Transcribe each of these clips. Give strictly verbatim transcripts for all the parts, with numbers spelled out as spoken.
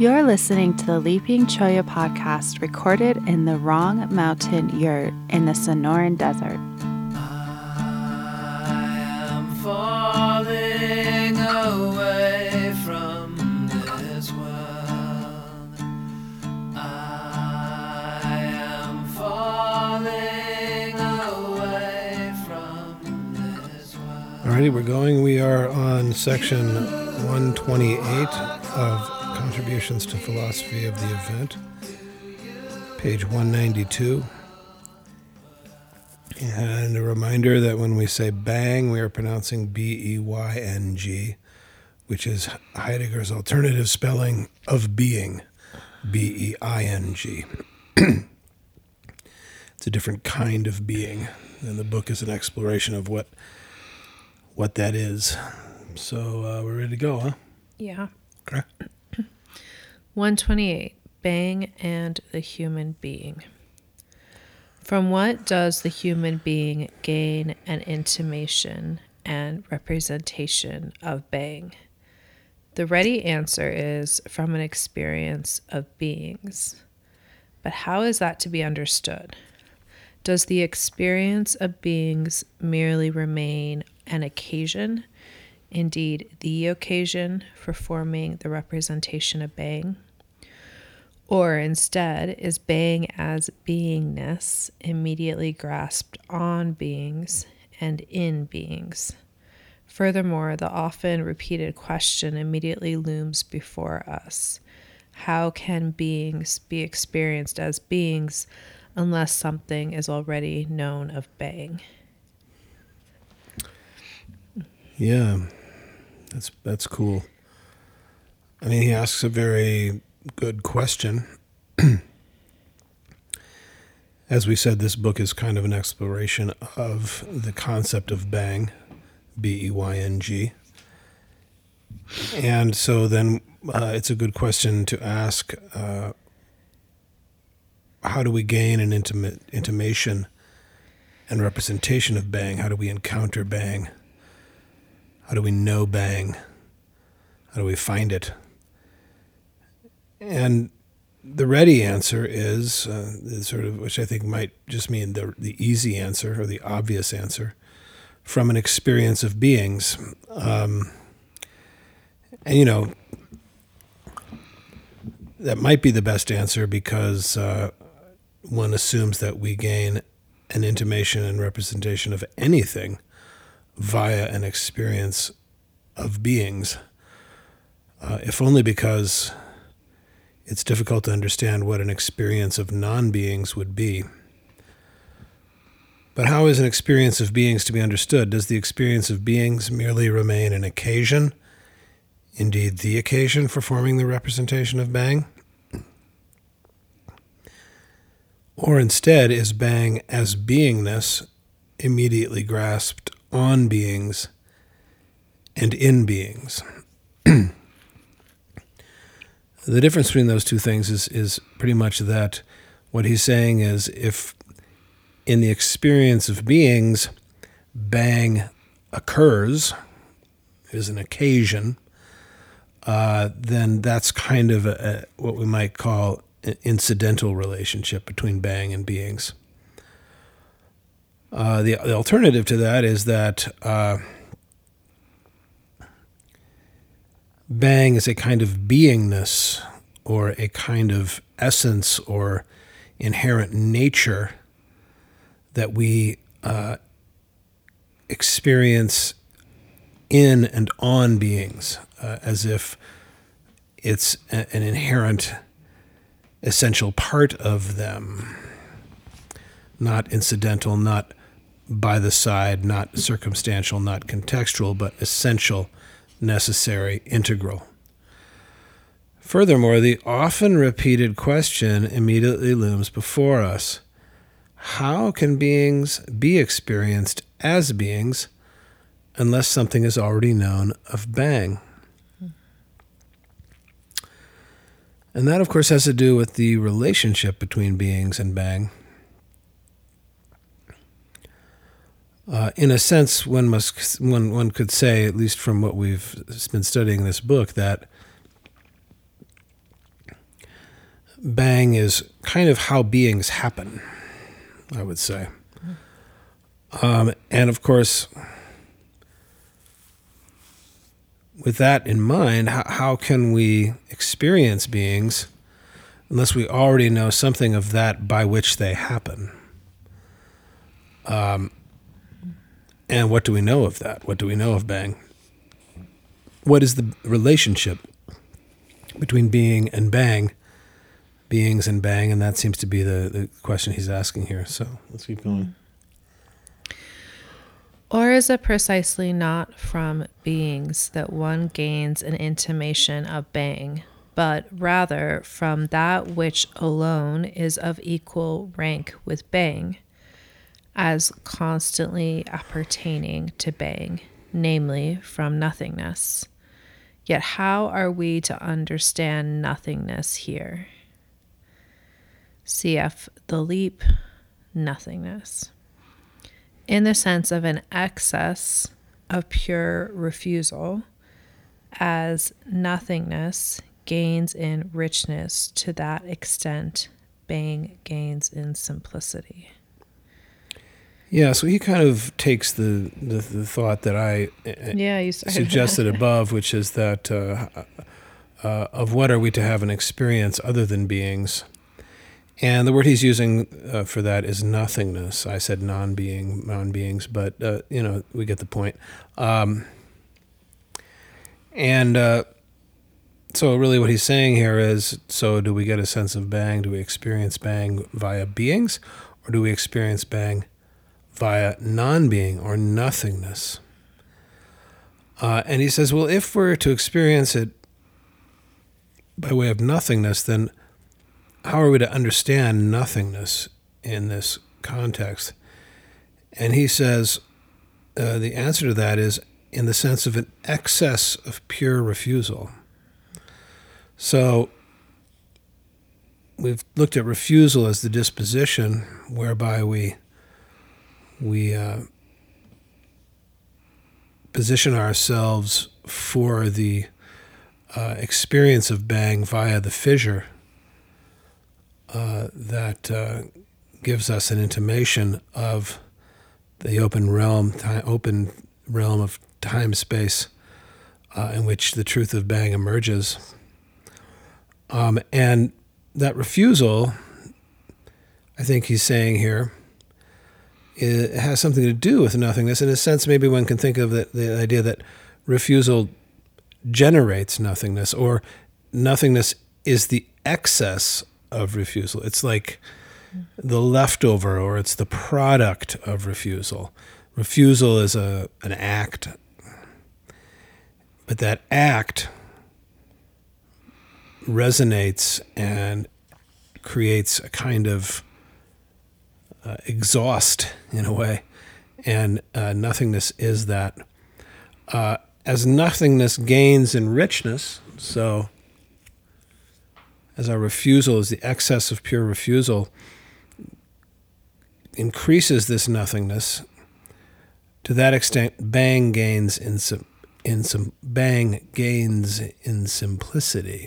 You're listening to the Leaping Cholla podcast, recorded in the Wrong Mountain Yurt in the Sonoran Desert. I am falling away from this world. I am falling away from this world. Alrighty, we're going. We are on section one twenty-eight of Contributions to Philosophy of the Event, page one ninety-two. And a reminder that when we say bang, we are pronouncing B E Y N G, which is Heidegger's alternative spelling of being, B E I N G. It's a different kind of being, and the book is an exploration of what what that is. So uh, we're ready to go, huh? Yeah. Okay. one twenty-eight, Bang and the Human Being. From what does the human being gain an intimation and representation of Bang? The ready answer is from an experience of beings. But how is that to be understood? Does the experience of beings merely remain an occasion, indeed the occasion for forming the representation of Bang? Or instead, is Bang as beingness immediately grasped on beings and in beings? Furthermore, the often repeated question immediately looms before us. How can beings be experienced as beings unless something is already known of Bang? Yeah, that's that's cool. I mean, he asks a very good question. As we said, this book is kind of an exploration of the concept of Bang, B E Y N G. And so then uh, it's a good question to ask, uh, how do we gain an intimate intimation and representation of Bang? How do we encounter Bang? How do we know Bang? How do we find it? And the ready answer is, uh, is sort of, which I think might just mean the the easy answer or the obvious answer, from an experience of beings. Um, and, you know, that might be the best answer because uh, one assumes that we gain an intimation and representation of anything via an experience of beings, uh, if only because it's difficult to understand what an experience of non-beings would be. But how is an experience of beings to be understood? Does the experience of beings merely remain an occasion, indeed the occasion for forming the representation of Bang? Or instead, is Bang as beingness immediately grasped on beings and in beings? The difference between those two things is, is pretty much that what he's saying is if in the experience of beings, Bang occurs, is an occasion, uh, then that's kind of a, a, what we might call an incidental relationship between Bang and beings. Uh, the, the alternative to that is that uh, Bang is a kind of beingness or a kind of essence or inherent nature that we uh, experience in and on beings, uh, as if it's a, an inherent, essential part of them, not incidental, not by the side, not circumstantial, not contextual, but essential, necessary, integral. Furthermore, the often repeated question immediately looms before us. How can beings be experienced as beings unless something is already known of Bang? And that, of course, has to do with the relationship between beings and Bang. Uh, in a sense, one must one one could say, at least from what we've been studying this book, that Bang is kind of how beings happen, I would say. Um, and of course, with that in mind, how, how can we experience beings unless we already know something of that by which they happen? Um, and what do we know of that? What do we know of Bang? What is the relationship between being and Bang, beings and Bang? And that seems to be the, the question he's asking here. So let's keep going. Or is it precisely not from beings that one gains an intimation of Bang, but rather from that which alone is of equal rank with Bang, as constantly appertaining to Bang, namely from nothingness? Yet how are we to understand nothingness here? Cf. The Leap, Nothingness. In the sense of an excess of pure refusal, as nothingness gains in richness to that extent Bang gains in simplicity. Yeah, so he kind of takes the, the, the thought that I yeah, you suggested above, which is that uh, uh, of what are we to have an experience other than beings? And the word he's using uh, for that is nothingness. I said non-being, non-beings, but, uh, you know, we get the point. Um, and uh, so really what he's saying here is, so do we get a sense of Bang? Do we experience Bang via beings? Or do we experience Bang via non-being or nothingness? Uh, and he says, well, if we're to experience it by way of nothingness, then how are we to understand nothingness in this context? And he says uh, the answer to that is in the sense of an excess of pure refusal. So we've looked at refusal as the disposition whereby we we uh, position ourselves for the uh, experience of Bang via the fissure uh, that uh, gives us an intimation of the open realm, time, open realm of time-space uh, in which the truth of Bang emerges. Um, and that refusal, I think he's saying here, it has something to do with nothingness. In a sense, maybe one can think of the, the idea that refusal generates nothingness, or nothingness is the excess of refusal. It's like the leftover, or it's the product of refusal. Refusal is a an act, but that act resonates and creates a kind of uh, exhaust in a way, and uh, nothingness is that. Uh, as nothingness gains in richness, so as our refusal is the excess of pure refusal, increases this nothingness, to that extent, Bang gains in some, in some Bang gains in simplicity.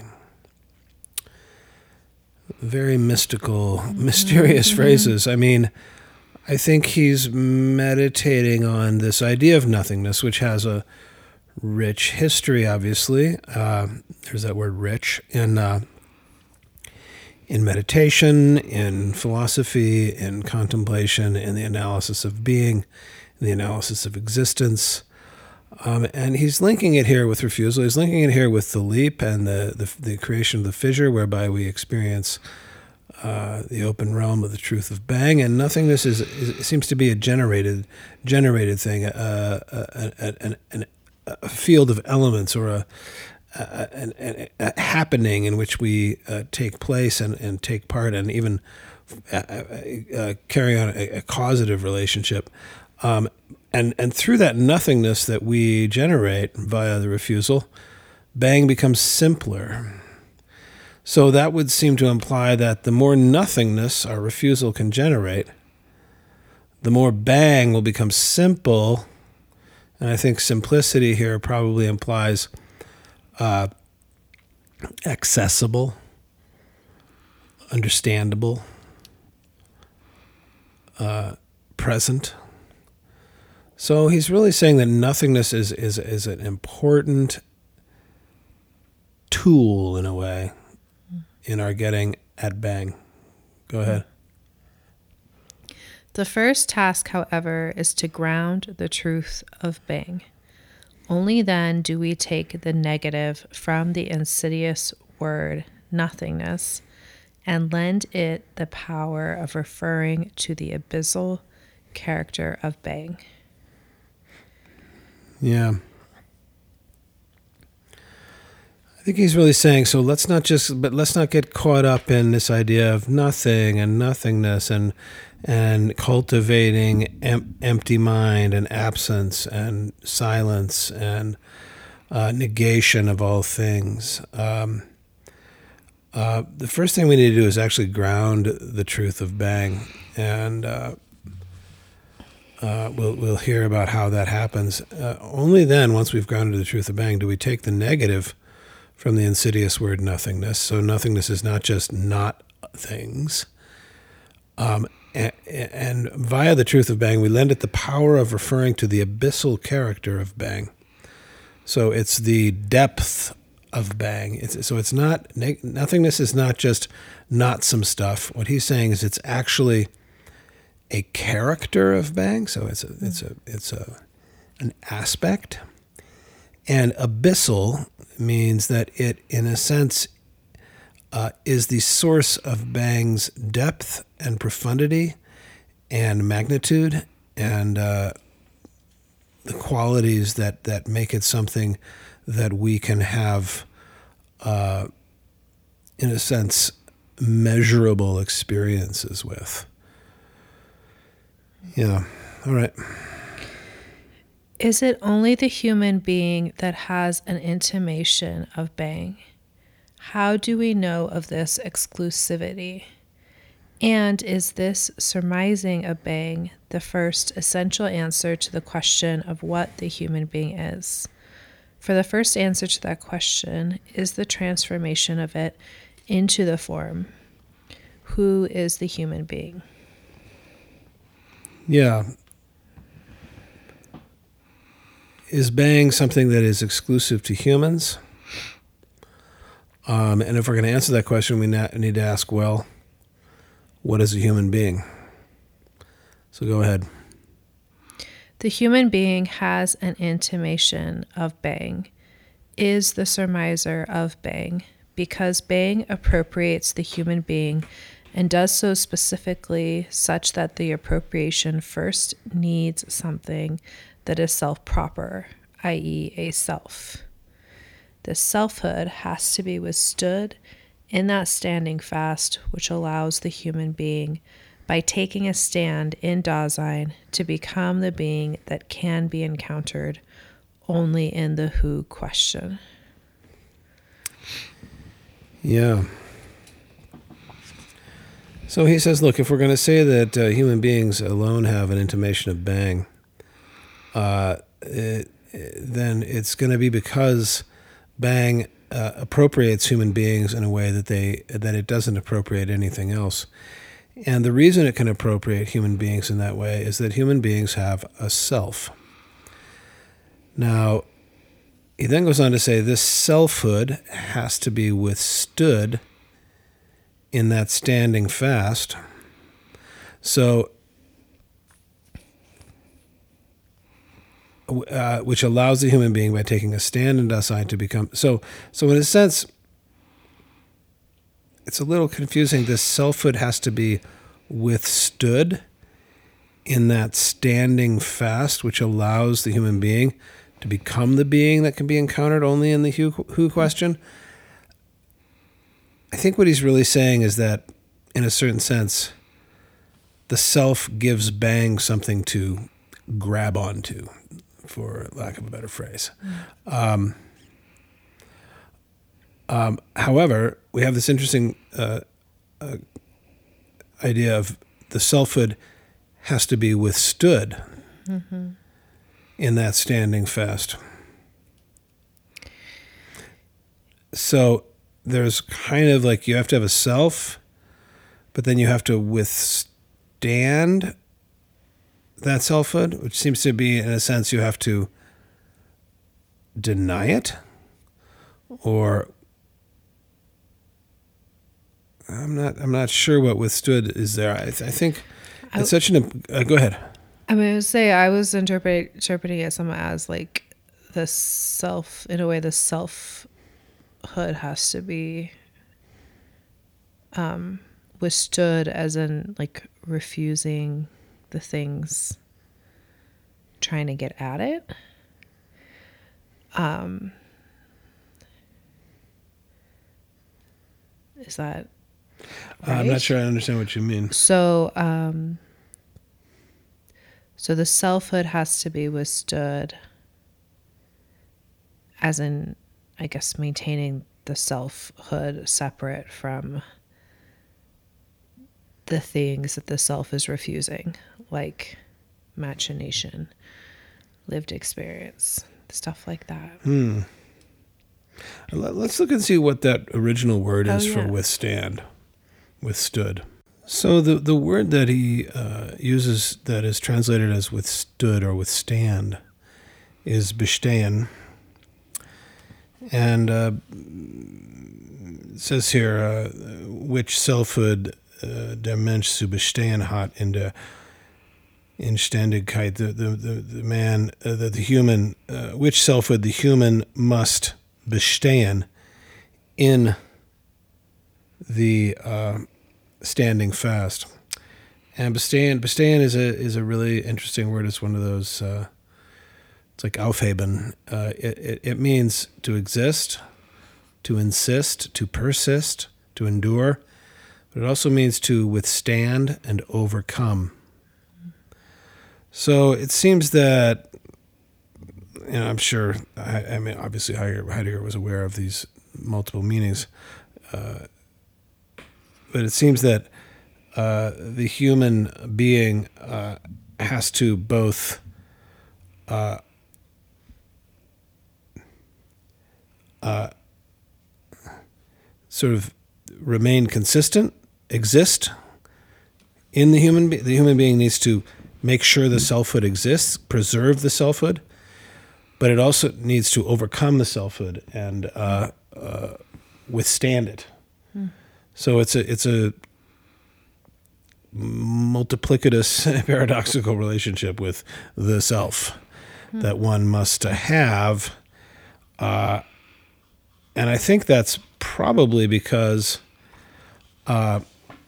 Very mystical, mysterious mm-hmm. phrases. I mean, I think he's meditating on this idea of nothingness, which has a rich history, obviously. Uh, there's that word rich in uh, in meditation, in philosophy, in contemplation, in the analysis of being, in the analysis of existence. Um, and he's linking it here with refusal. He's linking it here with the leap and the, the, the creation of the fissure, whereby we experience uh, the open realm of the truth of Bang. And nothingness is, is seems to be a generated generated thing, uh, a, a, a, a field of elements, or a, a, a, a happening in which we uh, take place and, and take part, and even uh, uh, carry on a, a causative relationship. Um, and, and through that nothingness that we generate via the refusal, Bang becomes simpler. So that would seem to imply that the more nothingness our refusal can generate, the more Bang will become simple. And I think simplicity here probably implies uh, accessible. understandable, uh, present. So he's really saying that nothingness is, is, is an important tool, in a way, in our getting at Bang. Go ahead. The first task, however, is to ground the truth of Bang. Only then do we take the negative from the insidious word nothingness and lend it the power of referring to the abyssal character of Bang. Yeah. I think he's really saying, so let's not just, but let's not get caught up in this idea of nothing and nothingness and and cultivating em- empty mind and absence and silence and uh, negation of all things. Um, uh, the first thing we need to do is actually ground the truth of Bang, and uh, uh, we'll we'll hear about how that happens. Uh, only then, once we've grounded the truth of Bang, do we take the negative from the insidious word nothingness. So nothingness is not just not things. Um, and, and via the truth of Bang, we lend it the power of referring to the abyssal character of Bang. So it's the depth of Bang. It's, so it's not, nothingness is not just not some stuff. What he's saying is it's actually a character of Bang. So it's a, it's a, it's a, an aspect. And abyssal means that it, in a sense, uh, is the source of Bang's depth and profundity and magnitude and uh, the qualities that, that make it something that we can have, uh, in a sense, measurable experiences with. Yeah. All right. Is it only the human being that has an intimation of Bang? How do we know of this exclusivity? And is this surmising of Bang the first essential answer to the question of what the human being is? For the first answer to that question is the transformation of it into the form. Who is the human being? Yeah. Is Bang something that is exclusive to humans? Um, and if we're going to answer that question, we na- need to ask, well, what is a human being? So go ahead. The human being has an intimation of Bang, is the surmiser of Bang, because Bang appropriates the human being and does so specifically such that the appropriation first needs something that is self-proper, that is a self. This selfhood has to be withstood in that standing fast which allows the human being, by taking a stand in Dasein, to become the being that can be encountered only in the who question. Yeah. So he says, look, if we're going to say that uh, human beings alone have an intimation of Bang, uh, it, then it's going to be because Bang uh, appropriates human beings in a way that they that it doesn't appropriate anything else. And the reason it can appropriate human beings in that way is that human beings have a self. Now, he then goes on to say this selfhood has to be withstood in that standing fast. So, uh, which allows the human being, by taking a stand in Dasein, to become... So, so in a sense, it's a little confusing. This selfhood has to be withstood in that standing fast, which allows the human being to become the being that can be encountered only in the who, who question. I think what he's really saying is that, in a certain sense, the self gives Bang something to grab onto, for lack of a better phrase. Mm. Um, um, however, we have this interesting uh, uh, idea of the selfhood has to be withstood mm-hmm. in that standing fast. So there's kind of like, you have to have a self, but then you have to withstand that selfhood, which seems to be, in a sense, you have to deny it, or I'm not. I'm not sure what withstood is there. I, th- I think I, it's such an. Uh, go ahead. I mean, I would say I was interpret, interpreting it some as like the self, in a way, the selfhood has to be um, withstood, as in like refusing the things, trying to get at it. Um, is that right? Uh, I'm not sure I understand what you mean. So, um, so the selfhood has to be withstood, as in, I guess, maintaining the selfhood separate from the things that the self is refusing, like machination, lived experience, stuff like that. Hmm. Let- Let's look and see what that original word is Oh, for yeah. withstand, withstood. So the the word that he uh, uses that is translated as withstood or withstand is bestehen. And uh, it says here, uh, which selfhood uh, der Mensch zu bestehen hat in der Inständigkeit, the, the, the, the man, uh, the, the human, uh, which selfhood the human must bestehen in the uh, standing fast. And bestehen, bestehen is a is a really interesting word. It's one of those, uh, it's like aufheben. Uh, it, it, it means to exist, to insist, to persist, to endure. But it also means to withstand and overcome. So it seems that, you know, I'm sure, I, I mean, obviously Heidegger, Heidegger was aware of these multiple meanings, uh, but it seems that uh, the human being uh, has to both uh, uh, sort of remain consistent, exist in the human be- the human being needs to make sure the selfhood exists, preserve the selfhood, but it also needs to overcome the selfhood and uh, uh, withstand it. Hmm. So it's a it's a multiplicitous, paradoxical relationship with the self hmm. that one must have, uh, and I think that's probably because. Uh,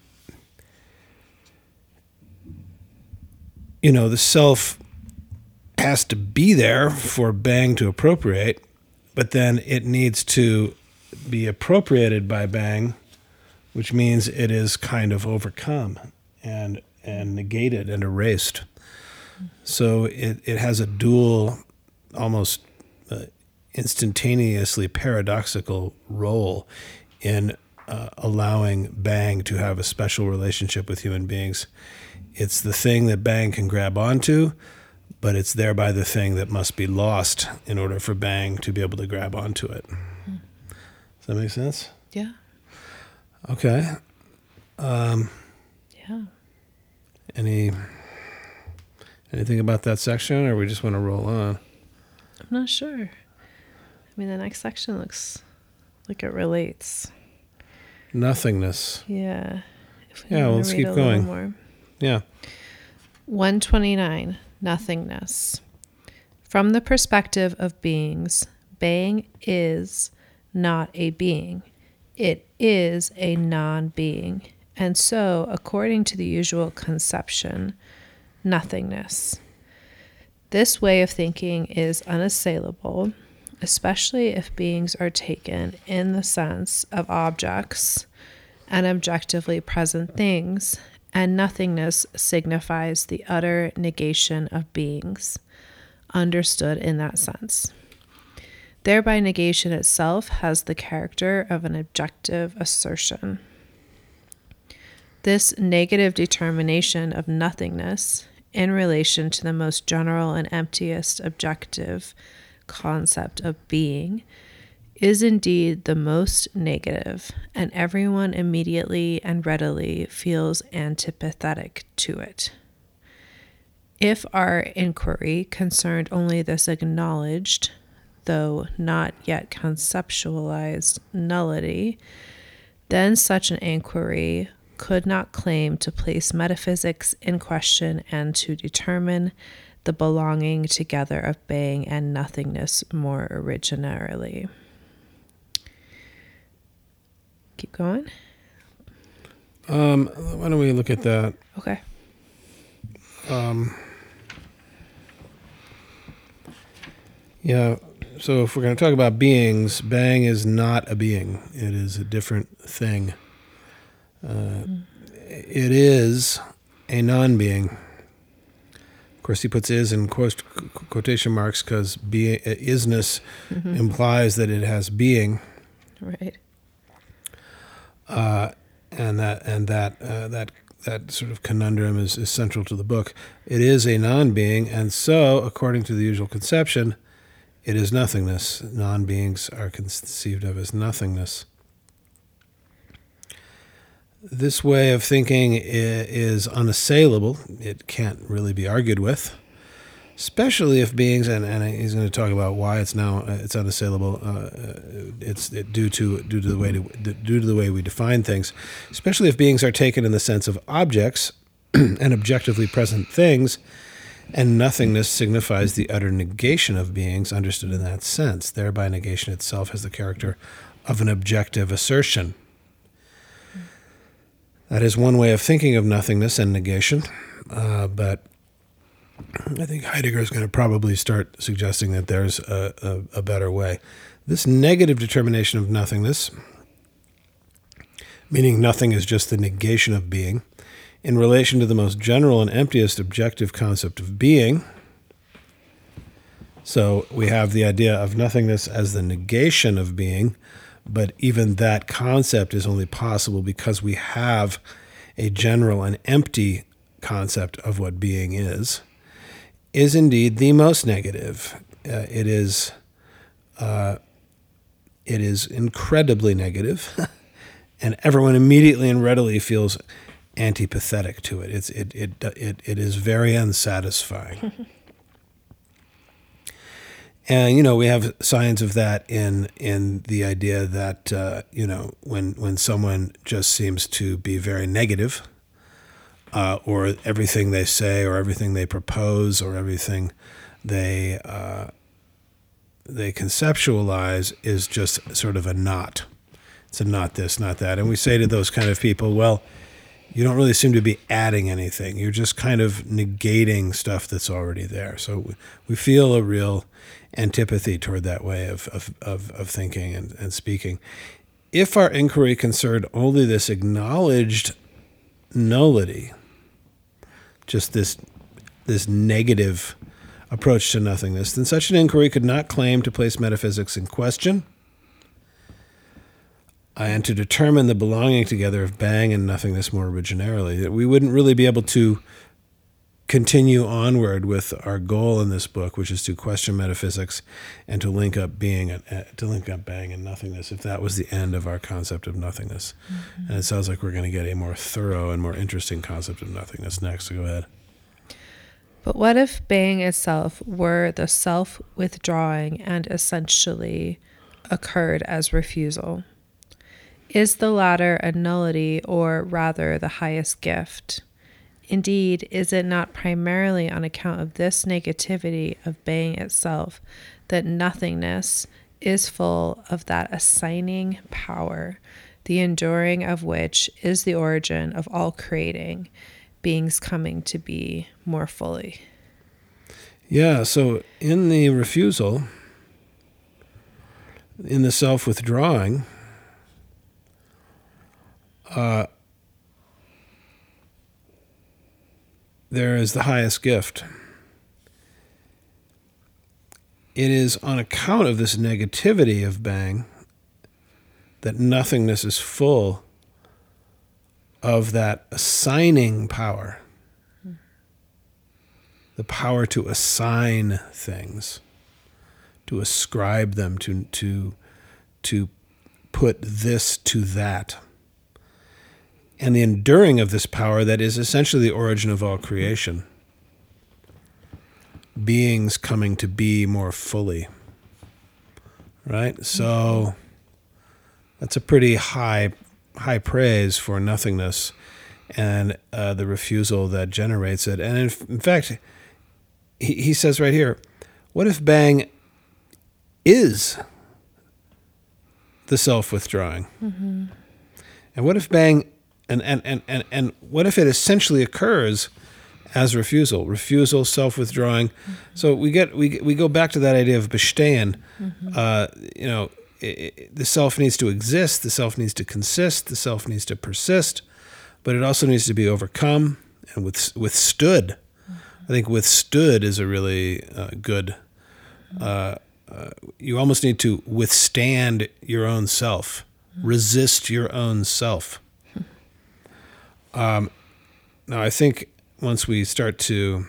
You know, the self has to be there for Bang to appropriate, but then it needs to be appropriated by Bang, which means it is kind of overcome and and negated and erased. So it, it has a dual, almost uh, instantaneously paradoxical role in uh, allowing Bang to have a special relationship with human beings. It's the thing that Bang can grab onto, but it's thereby the thing that must be lost in order for Bang to be able to grab onto it. Mm. Does that make sense? Yeah. Okay. Um, yeah. Any anything about that section, or we just want to roll on? I'm not sure. I mean, the next section looks like it relates. Nothingness. Yeah. If we Yeah, well, wanna let's read keep a little going. more. Yeah. one twenty-nine, nothingness. From the perspective of beings, Bang is not a being. It is a non-being. And so, according to the usual conception, nothingness. This way of thinking is unassailable, especially if beings are taken in the sense of objects and objectively present things, and nothingness signifies the utter negation of beings, understood in that sense. Thereby, negation itself has the character of an objective assertion. This negative determination of nothingness in relation to the most general and emptiest objective concept of being is indeed the most negative, and everyone immediately and readily feels antipathetic to it. If our inquiry concerned only this acknowledged, though not yet conceptualized, nullity, then such an inquiry could not claim to place metaphysics in question and to determine the belonging together of being and nothingness more originarily. Keep going. Um, why don't we look at that? Okay. Um, yeah, so if we're going to talk about beings, Bang is not a being. It is a different thing. Uh, mm. It is a non-being. Of course, he puts is in quote, quotation marks because be, isness mm-hmm. implies that it has being. Right. Uh, and that and that uh, that that sort of conundrum is, is central to the book. It is a non-being, and so, according to the usual conception, it is nothingness. Non-beings are conceived of as nothingness. This way of thinking is unassailable. It can't really be argued with, especially if beings, and, and he's going to talk about why it's now it's unassailable. Uh, it's it, due to due to the way to, due to the way we define things, especially if beings are taken in the sense of objects and objectively present things, and nothingness signifies the utter negation of beings understood in that sense. Thereby, negation itself has the character of an objective assertion. That is one way of thinking of nothingness and negation, uh, but I think Heidegger is going to probably start suggesting that there's a, a, a better way. This negative determination of nothingness, meaning nothing is just the negation of being, in relation to the most general and emptiest objective concept of being. So we have the idea of nothingness as the negation of being, but even that concept is only possible because we have a general and empty concept of what being is, is indeed the most negative. Uh, it is uh, it is incredibly negative, and everyone immediately and readily feels antipathetic to it. It's it it it it is very unsatisfying. And, you know, we have signs of that in in the idea that, uh, you know, when when someone just seems to be very negative, uh, or everything they say or everything they propose or everything they uh, they conceptualize is just sort of a not. It's a not this, not that. And we say to those kind of people, well, you don't really seem to be adding anything. You're just kind of negating stuff that's already there. So we feel a real antipathy toward that way of of, of, of thinking and, and speaking. If our inquiry concerned only this acknowledged nullity, just this this negative approach to nothingness, then such an inquiry could not claim to place metaphysics in question, and to determine the belonging together of Bang and nothingness more originarily. That we wouldn't really be able to continue onward with our goal in this book, which is to question metaphysics and to link up being, uh, to link up Bang and nothingness, if that was the end of our concept of nothingness. Mm-hmm. And it sounds like we're going to get a more thorough and more interesting concept of nothingness next. So go ahead. But what if Bang itself were the self-withdrawing and essentially occurred as refusal? Is the latter a nullity, or rather the highest gift? Indeed, is it not primarily on account of this negativity of Bang itself that nothingness is full of that assigning power, the enduring of which is the origin of all creating, beings coming to be more fully? Yeah, so in the refusal, in the self-withdrawing, uh, there is the highest gift. It is on account of this negativity of Bang that nothingness is full of that assigning power, the power to assign things, to ascribe them, to to to put this to that. And the enduring of this power that is essentially the origin of all creation. Beings coming to be more fully. Right? So that's a pretty high high praise for nothingness and uh, the refusal that generates it. And in, in fact, he, he says right here, what if Bang is the self-withdrawing? Mm-hmm. And what if Bang, and, and, and, and, and what if it essentially occurs as refusal? Refusal, self-withdrawing. Mm-hmm. So we get we we go back to that idea of bestehen. Mm-hmm. Uh, you know, it, it, the self needs to exist, the self needs to consist, the self needs to persist, but it also needs to be overcome and with, withstood. Mm-hmm. I think withstood is a really uh, good, uh, uh, you almost need to withstand your own self, mm-hmm. resist your own self. Mm-hmm. Um, now, I think once we start to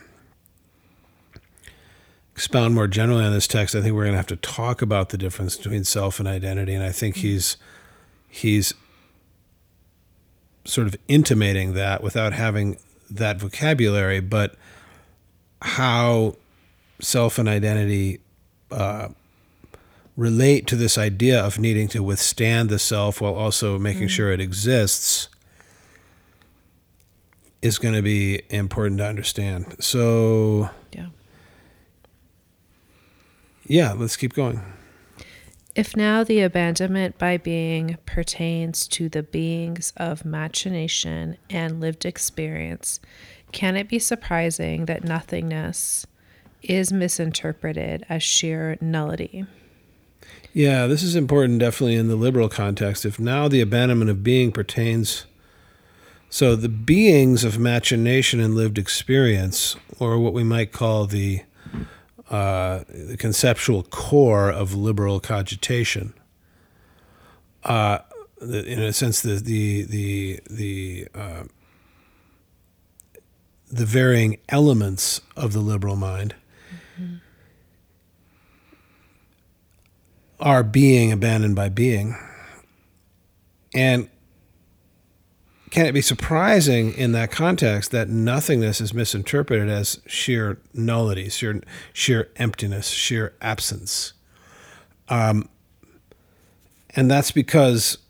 expound more generally on this text, I think we're going to have to talk about the difference between self and identity. And I think he's he's sort of intimating that without having that vocabulary, but how self and identity uh, relate to this idea of needing to withstand the self while also making mm. sure it exists is going to be important to understand. So, yeah. Yeah, let's keep going. If now the abandonment by being pertains to the beings of machination and lived experience, can it be surprising that nothingness is misinterpreted as sheer nullity? Yeah, this is important definitely in the liberal context. If now the abandonment of being pertains, so the beings of machination and lived experience, or what we might call the Uh, the conceptual core of liberal cogitation. Uh, the, in a sense, the the the the uh, the varying elements of the liberal mind mm-hmm. are being abandoned by being, and can it be surprising in that context that nothingness is misinterpreted as sheer nullity, sheer, sheer emptiness, sheer absence? Um, and that's because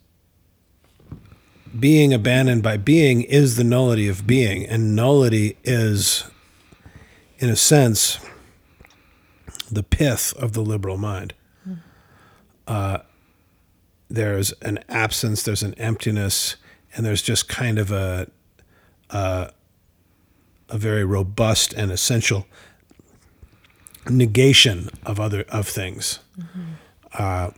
being abandoned by being is the nullity of being, and nullity is, in a sense, the pith of the liberal mind. Mm. Uh, there's an absence, there's an emptiness, and there's just kind of a uh, a very robust and essential negation of other of things. Mm-hmm. Uh,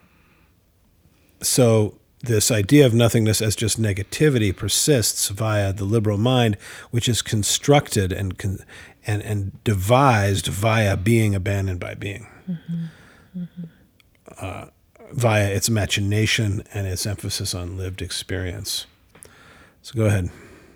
so this idea of nothingness as just negativity persists via the liberal mind, which is constructed and con- and and devised via being abandoned by being, mm-hmm. Mm-hmm. Uh, via its machination and its emphasis on lived experience. So go ahead.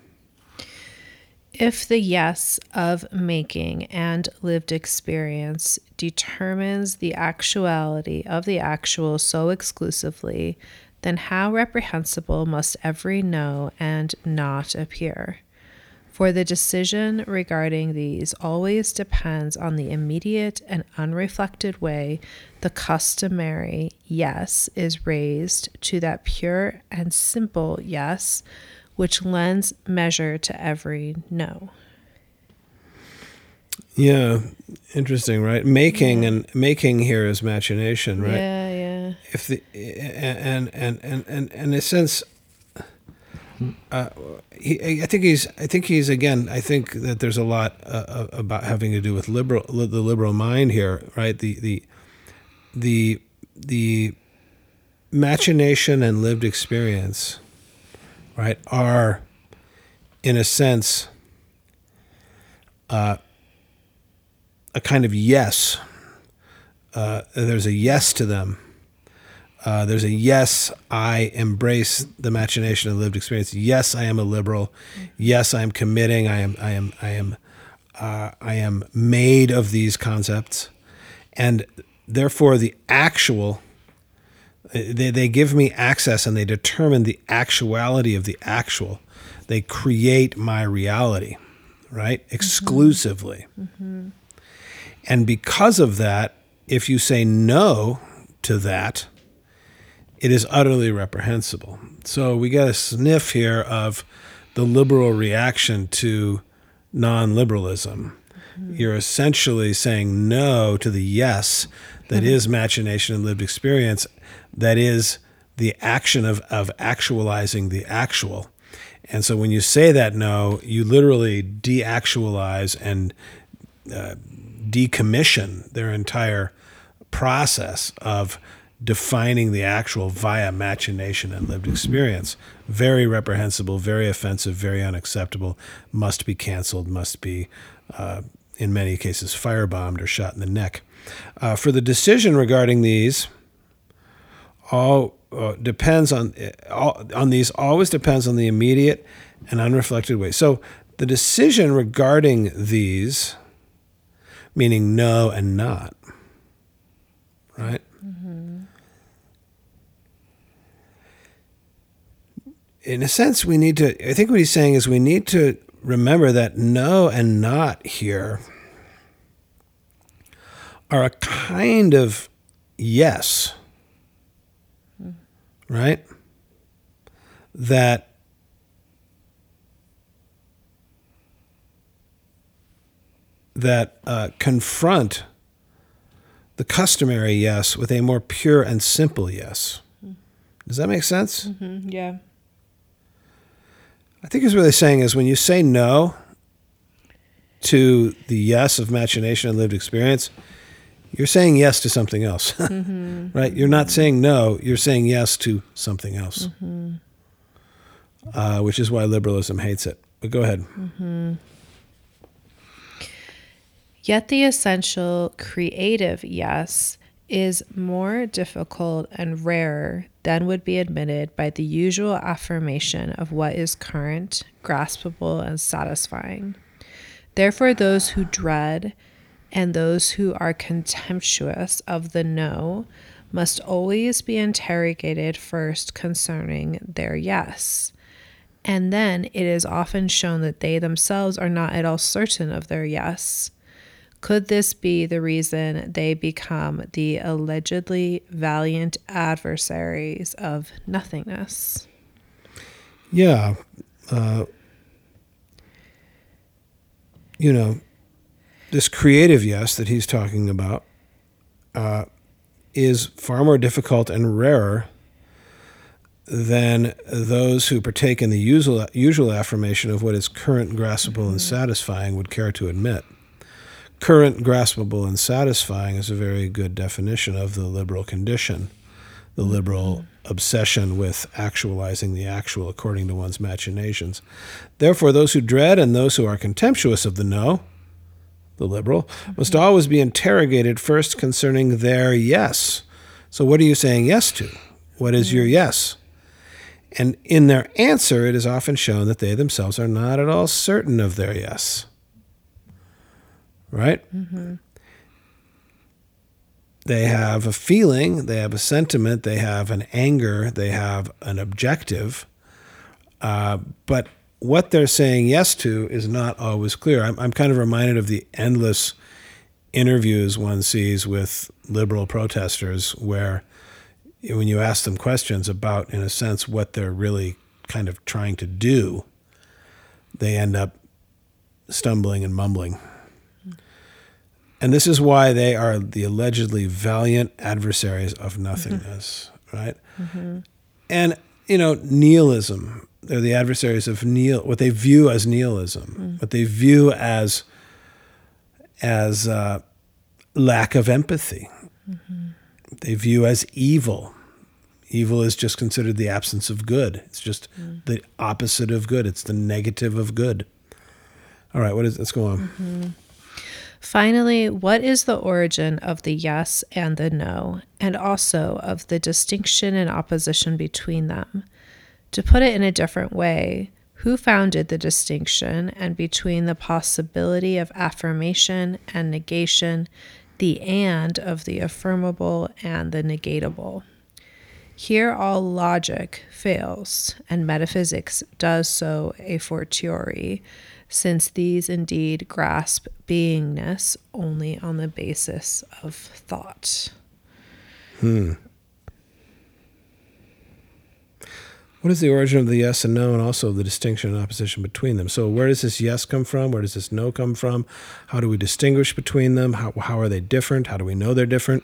If the yes of making and lived experience determines the actuality of the actual so exclusively, then how reprehensible must every no and not appear? For the decision regarding these always depends on the immediate and unreflected way the customary yes is raised to that pure and simple yes, which lends measure to every no. Yeah, interesting, right? Making yeah. and making here is machination, right? Yeah, yeah. If the and and and and, and in a sense, uh, he, I think he's. I think he's again. I think that there's a lot uh, about having to do with liberal, the liberal mind here, right? The the the the machination and lived experience, right, are, in a sense, uh, a kind of yes. Uh, there's a yes to them. Uh, there's a yes, I embrace the machination and lived experience. Yes, I am a liberal. Yes, I am committing. I am. I am. I am. Uh, I am made of these concepts, and therefore the actual, They, they give me access and they determine the actuality of the actual. They create my reality, right? Exclusively. Mm-hmm. And because of that, if you say no to that, it is utterly reprehensible. So we get a sniff here of the liberal reaction to non-liberalism. Mm-hmm. You're essentially saying no to the yes that mm-hmm. is machination and lived experience, that is the action of, of actualizing the actual. And so when you say that no, you literally de-actualize and uh, decommission their entire process of defining the actual via machination and lived experience. Very reprehensible, very offensive, very unacceptable, must be canceled, must be, uh, in many cases, firebombed or shot in the neck. Uh, for the decision regarding these, all uh, depends on all, on these always depends on the immediate and unreflected way. So the decision regarding these, meaning no and not, right? Mm-hmm. In a sense, we need to, I think what he's saying is we need to remember that no and not here are a kind of yes, right? That that uh, confront the customary yes with a more pure and simple yes. Does that make sense? Mm-hmm. Yeah. I think he's really saying is when you say no to the yes of machination and lived experience, you're saying yes to something else, mm-hmm. right? You're not saying no, you're saying yes to something else, mm-hmm. uh, which is why liberalism hates it. But go ahead. Mm-hmm. Yet the essential creative yes is more difficult and rarer than would be admitted by the usual affirmation of what is current, graspable, and satisfying. Therefore, those who dread and those who are contemptuous of the no must always be interrogated first concerning their yes. And then it is often shown that they themselves are not at all certain of their yes. Could this be the reason they become the allegedly valiant adversaries of nothingness? Yeah. Uh, you know, this creative yes that he's talking about uh, is far more difficult and rarer than those who partake in the usual, usual affirmation of what is current, graspable, mm-hmm. and satisfying would care to admit. Current, graspable, and satisfying is a very good definition of the liberal condition, the liberal mm-hmm. obsession with actualizing the actual according to one's machinations. Therefore, those who dread and those who are contemptuous of the no, the liberal, mm-hmm. must always be interrogated first concerning their yes. So what are you saying yes to? What is mm-hmm. your yes? And in their answer, it is often shown that they themselves are not at all certain of their yes. Right? Mm-hmm. They have a feeling, they have a sentiment, they have an anger, they have an objective, uh, but what they're saying yes to is not always clear. I'm, I'm kind of reminded of the endless interviews one sees with liberal protesters where when you ask them questions about, in a sense, what they're really kind of trying to do, they end up stumbling and mumbling. And this is why they are the allegedly valiant adversaries of nothingness, mm-hmm. right? Mm-hmm. And, you know, nihilism, they're the adversaries of nihil, what they view as nihilism, mm-hmm. what they view as, as uh, lack of empathy. Mm-hmm. They view as evil. Evil is just considered the absence of good. It's just mm-hmm. the opposite of good. It's the negative of good. All right, what is, let's go on. Mm-hmm. Finally, what is the origin of the yes and the no, and also of the distinction and opposition between them? To put it in a different way, who founded the distinction and between the possibility of affirmation and negation, the and of the affirmable and the negatable? Here all logic fails, and metaphysics does so a fortiori, since these indeed grasp beingness only on the basis of thought. Hmm. What is the origin of the yes and no, and also the distinction and opposition between them? So where does this yes come from? Where does this no come from? How do we distinguish between them? How, how are they different? How do we know they're different?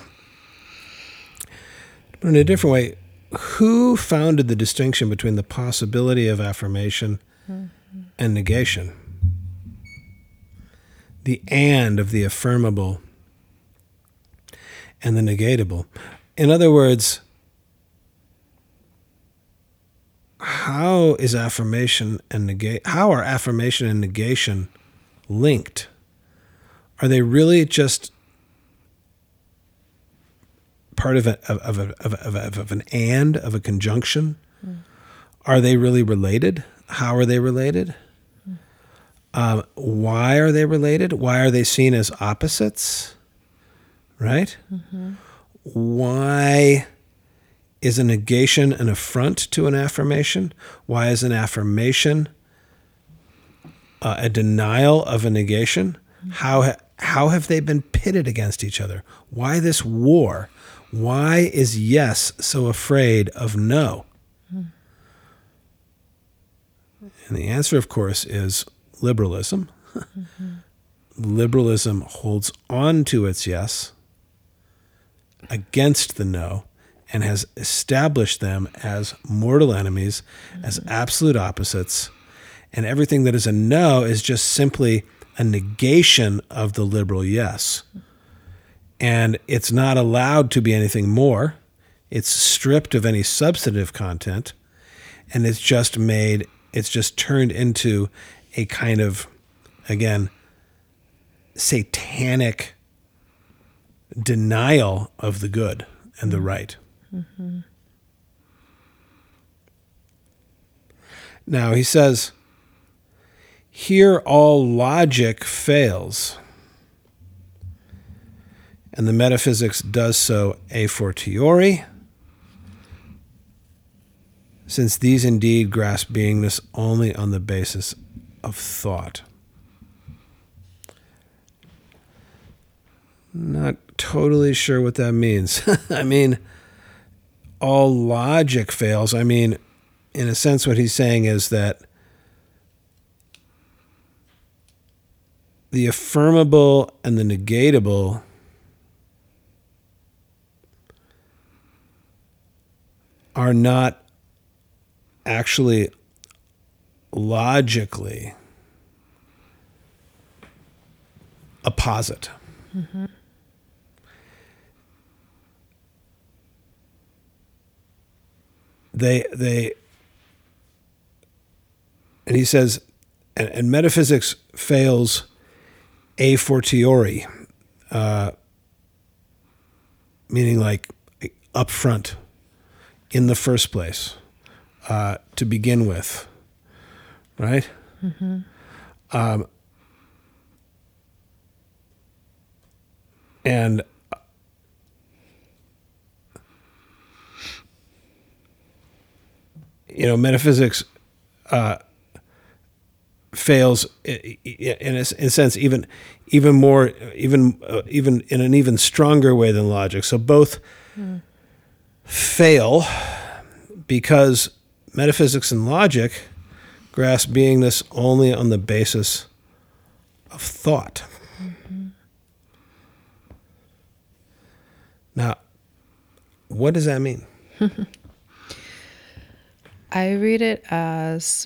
But in a different way, who founded the distinction between the possibility of affirmation mm-hmm. and negation? The and of the affirmable and the negatable. In other words, how is affirmation and negate? How are affirmation and negation linked? Are they really just part of, a, of, a, of, a, of, a, of an and, of a conjunction? Mm. Are they really related? How are they related? Mm. Um, why are they related? Why are they seen as opposites? Right? Mm-hmm. Why is a negation an affront to an affirmation? Why is an affirmation uh, a denial of a negation? Mm-hmm. How ha- how have they been pitted against each other? Why this war? Why is yes so afraid of no? Mm. And the answer, of course, is liberalism. Mm-hmm. Liberalism holds on to its yes against the no and has established them as mortal enemies, mm-hmm. as absolute opposites. And everything that is a no is just simply a negation of the liberal yes. And it's not allowed to be anything more. It's stripped of any substantive content, and it's just made, it's just turned into a kind of, again, satanic denial of the good and the right. Mm-hmm. Now, he says, here all logic fails, and the metaphysics does so a fortiori, since these indeed grasp beingness only on the basis of thought. Not totally sure what that means. I mean, all logic fails. I mean, in a sense, what he's saying is that the affirmable and the negatable are not actually logically apposite. Mm-hmm. They, they, and he says, and, and metaphysics fails a fortiori, uh, meaning like up front, in the first place, uh, to begin with, right? Mm-hmm. Um, and you know, metaphysics uh, fails in a, in a sense, even even more, even uh, even in an even stronger way than logic. So both mm. fail because metaphysics and logic grasp beingness only on the basis of thought. Mm-hmm. Now, what does that mean? I read it as,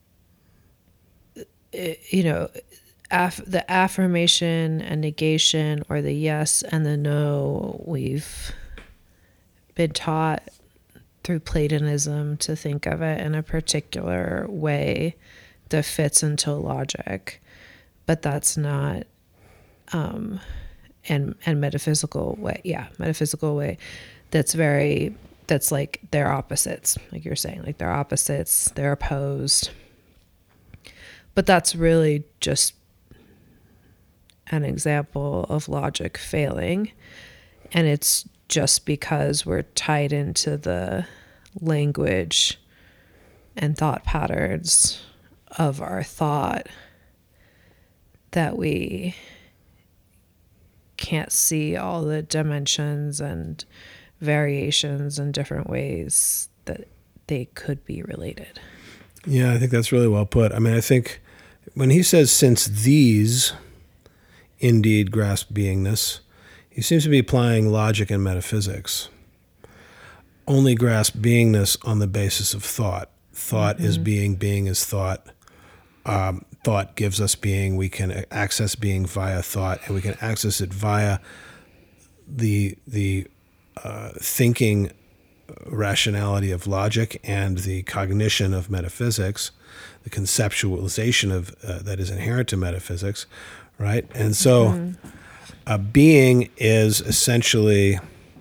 you know, aff- the affirmation and negation, or the yes and the no, we've been taught through Platonism to think of it in a particular way that fits into logic, but that's not, um, and and metaphysical way, yeah, metaphysical way, that's very, that's like they're opposites, like you're saying, like they're opposites, they're opposed, but that's really just an example of logic failing, and it's just because we're tied into the language and thought patterns of our thought that we can't see all the dimensions and variations and different ways that they could be related. Yeah, I think that's really well put. I mean, I think when he says, since these indeed grasp beingness, he seems to be applying logic and metaphysics. Only grasp beingness on the basis of thought. Thought mm-hmm. is being, being is thought. Um, thought gives us being. We can access being via thought, and we can access it via the the uh, thinking rationality of logic and the cognition of metaphysics, the conceptualization of uh, that is inherent to metaphysics, right? And so mm-hmm. a being is essentially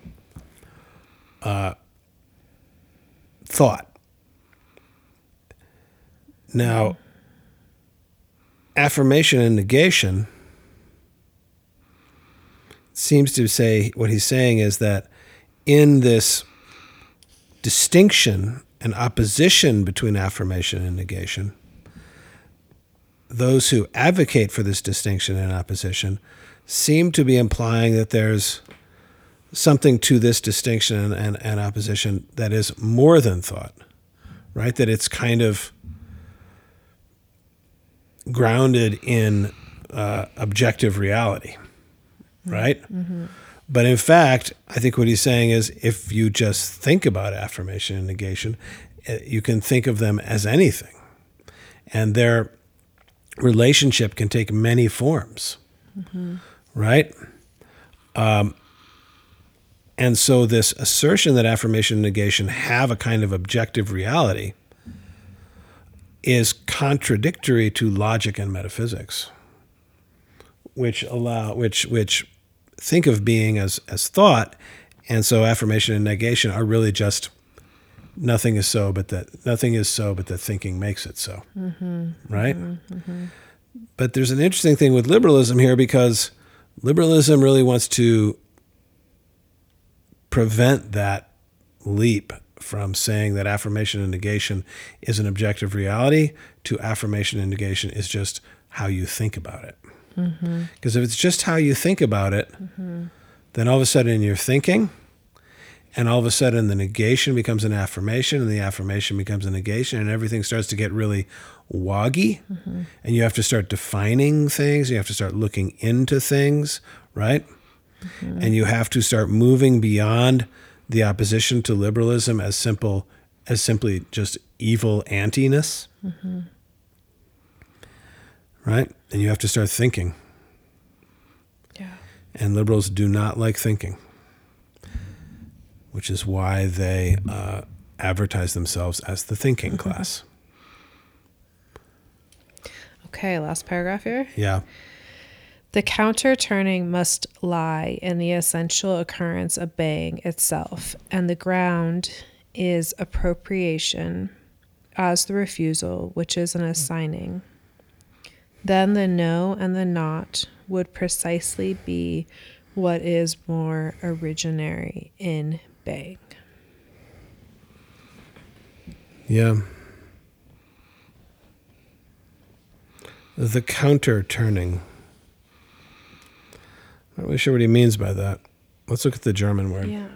uh, thought. Now, affirmation and negation seems to say, what he's saying is that in this distinction and opposition between affirmation and negation, those who advocate for this distinction and opposition seem to be implying that there's something to this distinction and, and, and opposition that is more than thought, right? That it's kind of grounded in uh, objective reality, right? Mm-hmm. But in fact, I think what he's saying is if you just think about affirmation and negation, you can think of them as anything. And their relationship can take many forms, mm-hmm. right? Um, and so this assertion that affirmation and negation have a kind of objective reality is contradictory to logic and metaphysics, which allow which which think of being as as thought, and so affirmation and negation are really just nothing is so, but that nothing is so, but that thinking makes it so, mm-hmm. right? Mm-hmm. Mm-hmm. But there's an interesting thing with liberalism here, because liberalism really wants to prevent that leap from saying that affirmation and negation is an objective reality to affirmation and negation is just how you think about it. Because mm-hmm. if it's just how you think about it, mm-hmm. then all of a sudden you're thinking, and all of a sudden the negation becomes an affirmation, and the affirmation becomes a negation, and everything starts to get really woggy, mm-hmm. and you have to start defining things, you have to start looking into things, right? Mm-hmm. And you have to start moving beyond the opposition to liberalism as simple as simply just evil antiness, mm-hmm. right? And you have to start thinking. Yeah. And liberals do not like thinking, which is why they uh, advertise themselves as the thinking mm-hmm. class. Okay, last paragraph here. Yeah. The counter-turning must lie in the essential occurrence of being itself, and the ground is appropriation as the refusal, which is an assigning. Then the no and the not would precisely be what is more originary in being. Yeah. The counter-turning. I'm not really sure what he means by that. Let's look at the German word. Yeah.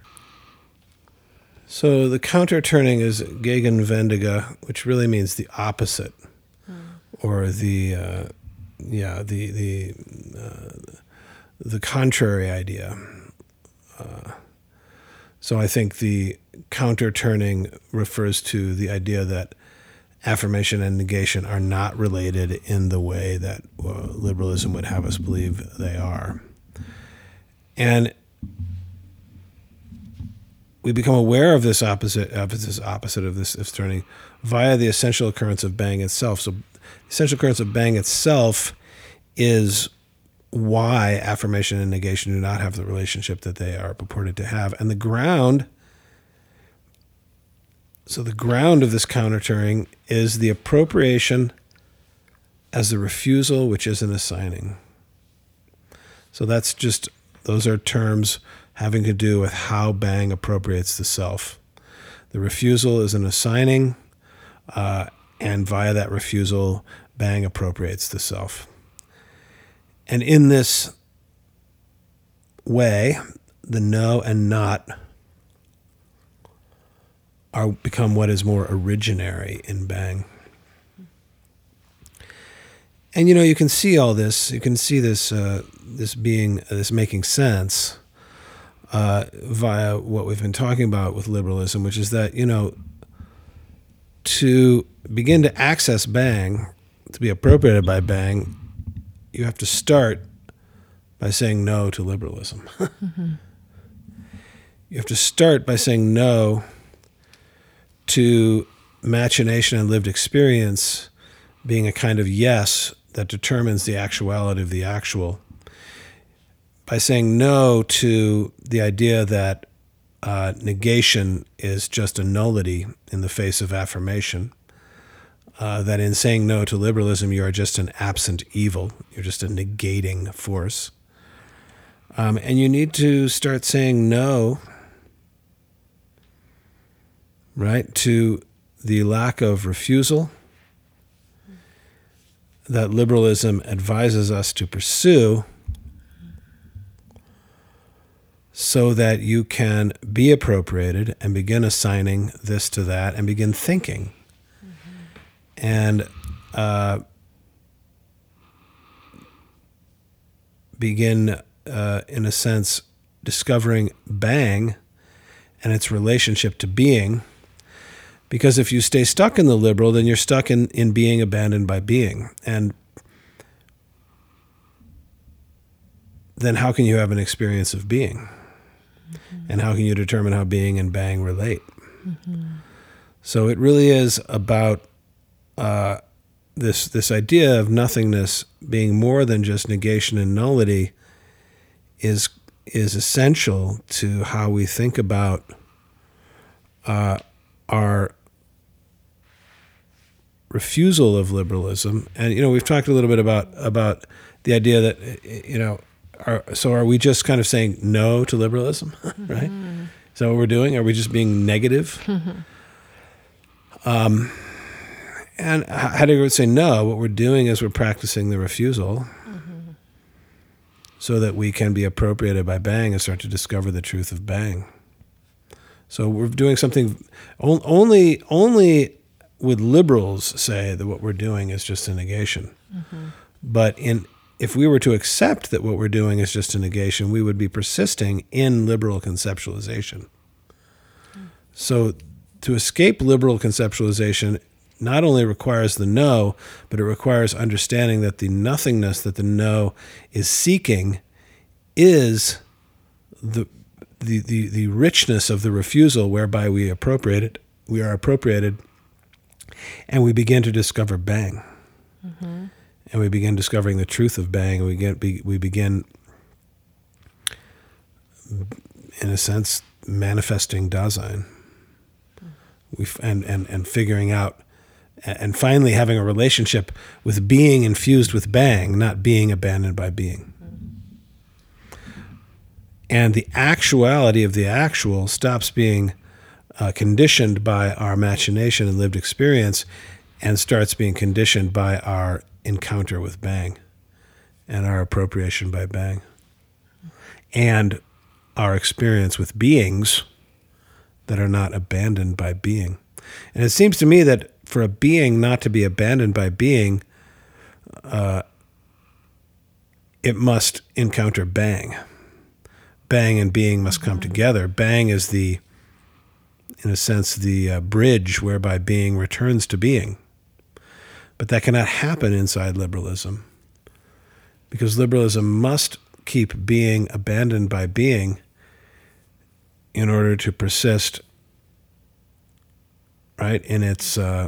So the counter-turning is Gegenwendige, which really means the opposite, mm. or the uh, yeah the the uh, the contrary idea. Uh, so I think the counter-turning refers to the idea that affirmation and negation are not related in the way that uh, liberalism would have us believe they are. And we become aware of this opposite, of this opposite of this, this turning via the essential occurrence of being itself. So the essential occurrence of being itself is why affirmation and negation do not have the relationship that they are purported to have. And the ground, so the ground of this counter-turning is the appropriation as the refusal, which is an assigning. So that's just, those are terms having to do with how Bang appropriates the self. The refusal is an assigning, uh, and via that refusal, Bang appropriates the self. And in this way, the no and not are become what is more originary in Bang. And you know, you can see all this. You can see this, uh, this being, uh, this making sense uh, via what we've been talking about with liberalism, which is that, you know, to begin to access Bang, to be appropriated by Bang, you have to start by saying no to liberalism. Mm-hmm. You have to start by saying no to machination and lived experience being a kind of yes that determines the actuality of the actual, by saying no to the idea that uh, negation is just a nullity in the face of affirmation, uh, that in saying no to liberalism, you are just an absent evil, you're just a negating force. Um, and you need to start saying no, right, to the lack of refusal that liberalism advises us to pursue, so that you can be appropriated and begin assigning this to that and begin thinking. Mm-hmm. And uh, begin, uh, in a sense, discovering Bang and its relationship to being. Because if you stay stuck in the liberal, then you're stuck in, in being abandoned by being. And then how can you have an experience of being? Mm-hmm. And how can you determine how being and Bang relate? Mm-hmm. So it really is about uh, this this idea of nothingness being more than just negation and nullity is is essential to how we think about uh, our refusal of liberalism. And, you know, we've talked a little bit about about the idea that, you know, are, so are we just kind of saying no to liberalism, right? Mm-hmm. Is that what we're doing? Are we just being negative? Mm-hmm. Um, and Heidegger would say no. What we're doing is we're practicing the refusal, mm-hmm. so that we can be appropriated by Bang and start to discover the truth of Bang. So we're doing something, only only would liberals say that what we're doing is just a negation. Mm-hmm. But in if we were to accept that what we're doing is just a negation, we would be persisting in liberal conceptualization. Mm. So to escape liberal conceptualization not only requires the no, but it requires understanding that the nothingness that the no is seeking is the The, the, the richness of the refusal whereby we appropriated, we are appropriated, and we begin to discover Bang. Mm-hmm. And we begin discovering the truth of Bang, and we get be, we begin, in a sense, manifesting Dasein. Mm-hmm. We and, and and figuring out, and finally having a relationship with being infused with Bang, not being abandoned by being. And the actuality of the actual stops being uh, conditioned by our machination and lived experience and starts being conditioned by our encounter with Bang and our appropriation by Bang and our experience with beings that are not abandoned by being. And it seems to me that for a being not to be abandoned by being, uh, it must encounter Bang. Bang and being must come together. Bang is the, in a sense, the uh, bridge whereby being returns to being. But that cannot happen inside liberalism, because liberalism must keep being abandoned by being in order to persist, right, in its uh,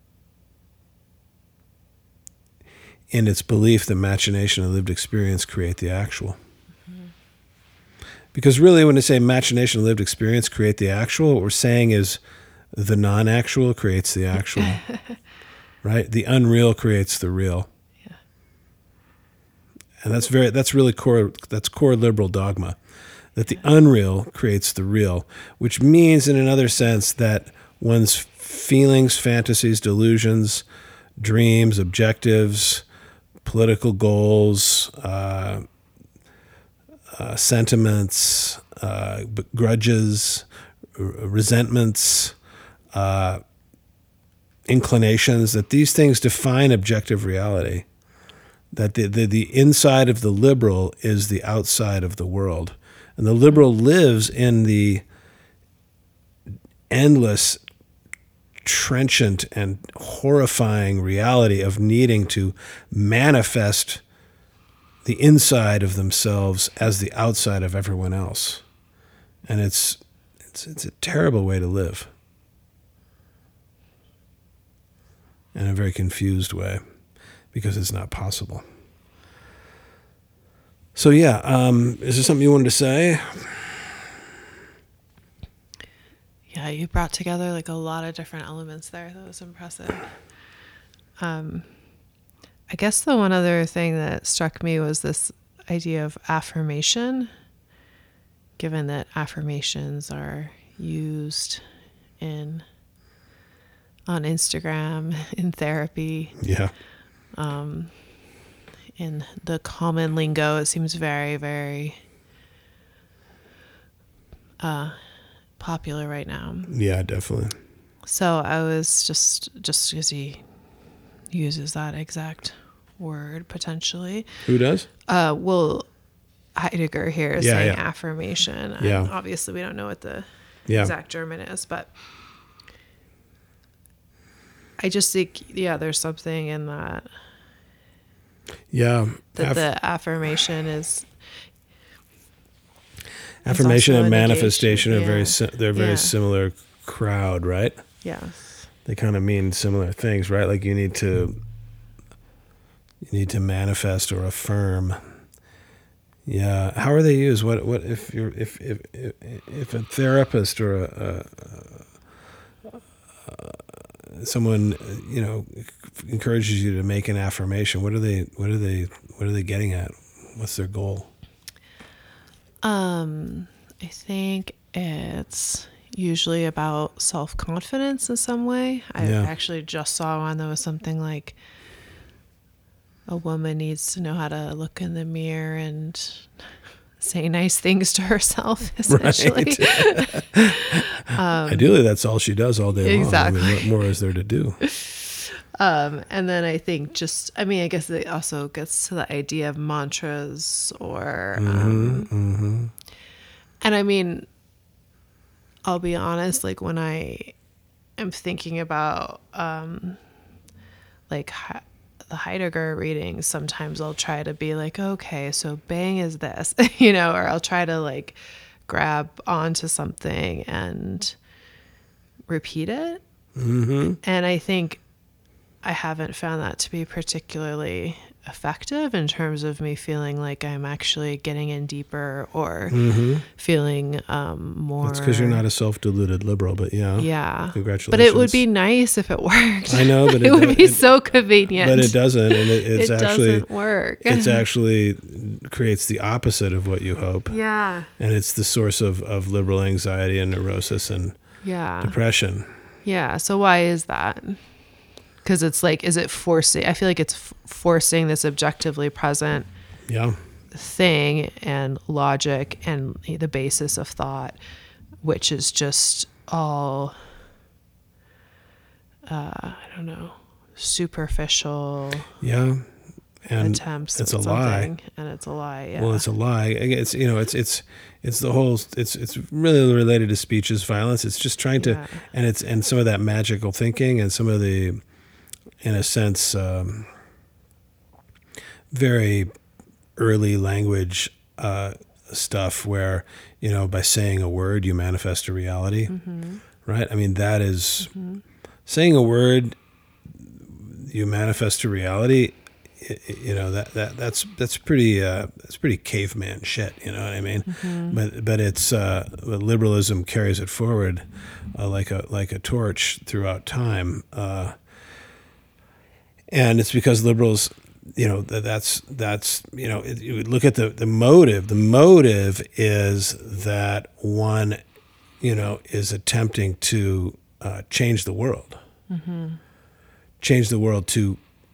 in its belief that machination and lived experience create the actual. Because really, when they say machination and lived experience create the actual, what we're saying is the non-actual creates the actual, right? The unreal creates the real. Yeah. And that's very, that's really core, that's core liberal dogma. that the unreal creates the real, which means in another sense that one's feelings, fantasies, delusions, dreams, objectives, political goals, uh, uh, sentiments, uh, grudges, r- resentments, uh, inclinations, that these things define objective reality. That the, the, the inside of the liberal is the outside of the world. And the liberal lives in the endless, trenchant, and horrifying reality of needing to manifest the inside of themselves as the outside of everyone else. And it's it's it's a terrible way to live. In a very confused way, because it's not possible. So yeah, um, is there something you wanted to say? Yeah, you brought together like a lot of different elements there. That was impressive. Um, I guess the one other thing that struck me was this idea of affirmation, given that affirmations are used in on Instagram, in therapy. Yeah. Um, in the common lingo, it seems very, very uh, popular right now. Yeah, definitely. So I was just, just because he uses that exact word potentially. Who does? Uh, well, Heidegger here is Yeah, saying yeah. affirmation. And Yeah. obviously we don't know what the Yeah. exact German is, but I just think, yeah, there's something in that. Yeah. That Aff- the affirmation is affirmation also and a negation, manifestation are very yeah. si- they're a very Yeah. similar crowd, right? yes, They kind of mean similar things, right? Like you need to you need to manifest or affirm. Yeah. How are they used? What what if you're if if if, if a therapist or a, a, a someone you know encourages you to make an affirmation, what are they what are they what are they getting at? What's their goal? um, I think it's usually about self-confidence in some way. I Yeah. actually just saw one that was something like a woman needs to know how to look in the mirror and say nice things to herself, essentially. Ideally, that's all she does all day Exactly. long. I mean, what more is there to do? Um, and then I think just, I mean, I guess it also gets to the idea of mantras or, um, Mm-hmm. and I mean, I'll be honest, like when I am thinking about, um, like He- the Heidegger readings, sometimes I'll try to be like, okay, so bang is this, you know, or I'll try to like grab onto something and repeat it. Mm-hmm. And I think I haven't found that to be particularly effective in terms of me feeling like I'm actually getting in deeper or feeling um, more. That's because you're not a self-deluded liberal, but yeah. Yeah. Congratulations. But it would be nice if it worked. I know, but it, it would do- be it- so convenient. But it doesn't, and it, it's it actually doesn't work. it's actually creates the opposite of what you hope, yeah. and it's the source of, of liberal anxiety and neurosis and Yeah. depression. Yeah. So why is that? Because it's like, is it forcing? I feel like it's f- forcing this objectively present Yeah, thing and logic and the basis of thought, which is just all, uh, I don't know, superficial yeah, and attempts it's at a lie. something, and it's a lie. Yeah. Well, it's a lie. It's you know, it's it's it's the whole. It's it's really related to speech as violence. It's just trying to, Yeah. and it's and some of that magical thinking and some of the, in a sense, um, very early language uh, stuff where you know by saying a word you manifest a reality, Mm-hmm. right? I mean that is saying a word you manifest a reality. y- y- You know that, that that's that's pretty uh, that's pretty caveman shit. You know what I mean? Mm-hmm. But but it's uh, but liberalism carries it forward uh, like a like a torch throughout time, uh, and it's because liberals you know, that that's, that's, you know, it, you would look at the, the motive. The motive is that one, you know, is attempting to uh, change the world, mm-hmm. change the world to,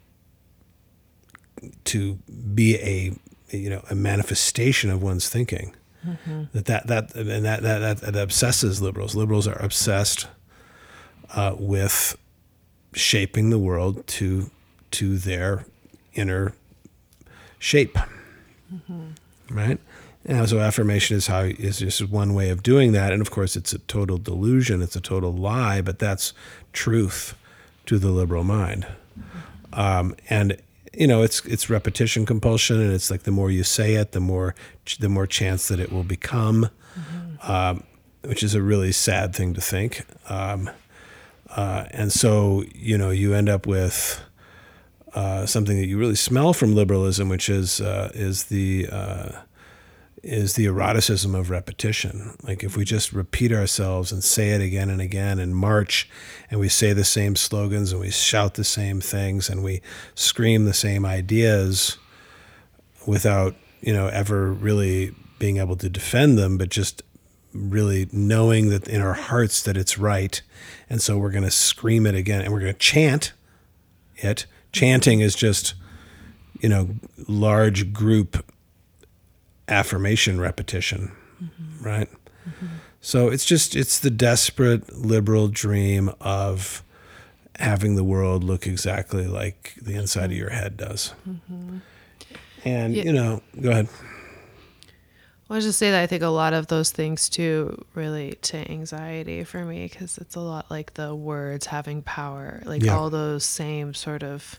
to be a, you know, a manifestation of one's thinking. Mm-hmm. That, that, that, and that, that, that, that obsesses liberals. Liberals are obsessed uh, with shaping the world to, to their inner shape, mm-hmm. right? And so affirmation is how is just one way of doing that, and of course it's a total delusion, it's a total lie, but that's truth to the liberal mind. Mm-hmm. Um, and you know, it's it's repetition compulsion, and it's like the more you say it, the more the more chance that it will become, mm-hmm. um, which is a really sad thing to think. Um, uh, and so you know, you end up with. Uh, something that you really smell from liberalism, which is uh, is the uh, is the eroticism of repetition. Like if we just repeat ourselves and say it again and again and march, and we say the same slogans and we shout the same things and we scream the same ideas, without you know ever really being able to defend them, but just really knowing that in our hearts that it's right, and so we're going to scream it again and we're going to chant it. Chanting is just, you know, large group affirmation repetition, mm-hmm. right? Mm-hmm. So it's just, it's the desperate liberal dream of having the world look exactly like the inside of your head does. Mm-hmm. And, yeah. you know, go ahead. Well, I was just say that I think a lot of those things too relate to anxiety for me, because it's a lot like the words having power, like yeah. all those same sort of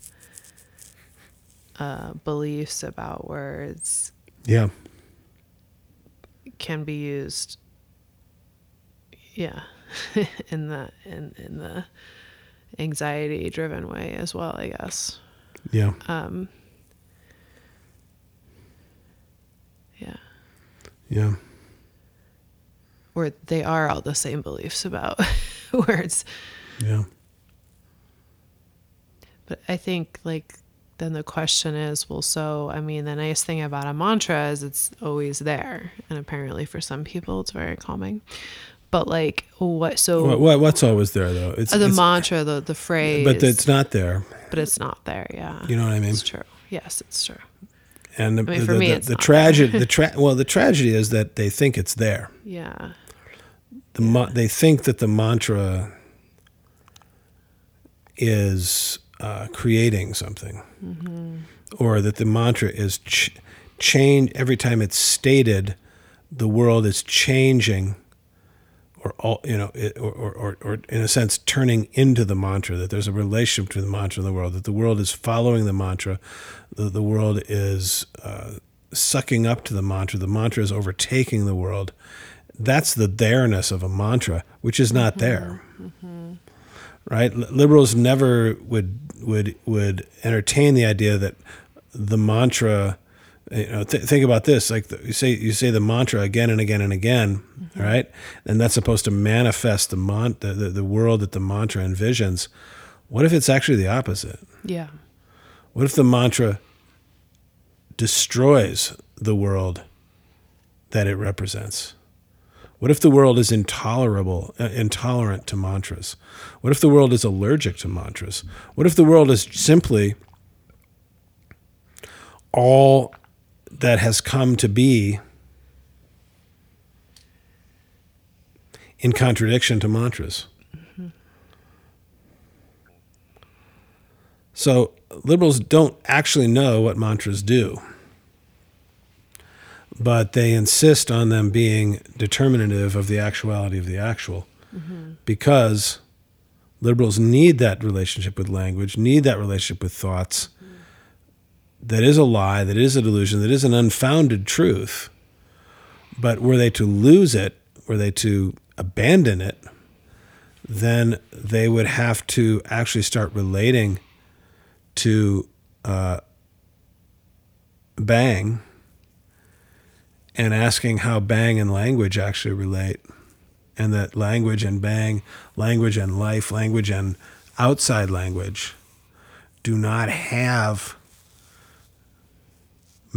uh, beliefs about words. Yeah. Can be used. Yeah. in the in in the anxiety driven way as well, I guess. Yeah. Um. Yeah. Yeah. Or they are all the same beliefs about words. Yeah. But I think, like, then the question is, well, so, I mean, the nice thing about a mantra is it's always there. And apparently for some people, it's very calming. But, like, what, so. What, what what's always there, though? It's the it's, mantra, the, the phrase. But it's not there. But it's not there, yeah. You know what I mean? It's true. Yes, it's true. And the, I mean, the, for the, me, the, it's the not tragedy, the tra- well, the tragedy is that they think it's there. Yeah. The yeah. Ma- they think that the mantra is uh, creating something, mm-hmm. or that the mantra is ch- change every time it's stated. The world is changing, or all you know, it, or, or, or or in a sense, turning into the mantra. That there's a relationship between the mantra and the world. That the world is following the mantra. The, the world is uh, sucking up to the mantra. The mantra is overtaking the world. That's the there-ness of a mantra, which is not mm-hmm. there. Mm-hmm. Right? L- liberals never would would would entertain the idea that the mantra. You know, th- think about this. Like the, you say, you say the mantra again and again and again, mm-hmm. right? And that's supposed to manifest the, mon- the, the the world that the mantra envisions. What if it's actually the opposite? Yeah. What if the mantra destroys the world that it represents? What if the world is intolerable, uh, intolerant to mantras? What if the world is allergic to mantras? What if the world is simply all that has come to be in contradiction to mantras? Mm-hmm. So liberals don't actually know what mantras do, but they insist on them being determinative of the actuality of the actual, mm-hmm. because liberals need that relationship with language, need that relationship with thoughts, mm-hmm. that is a lie, that is a delusion, that is an unfounded truth. But were they to lose it, were they to abandon it, then they would have to actually start relating to uh, Bang and asking how Bang and language actually relate, and that language and Bang, language and life, language and outside language do not have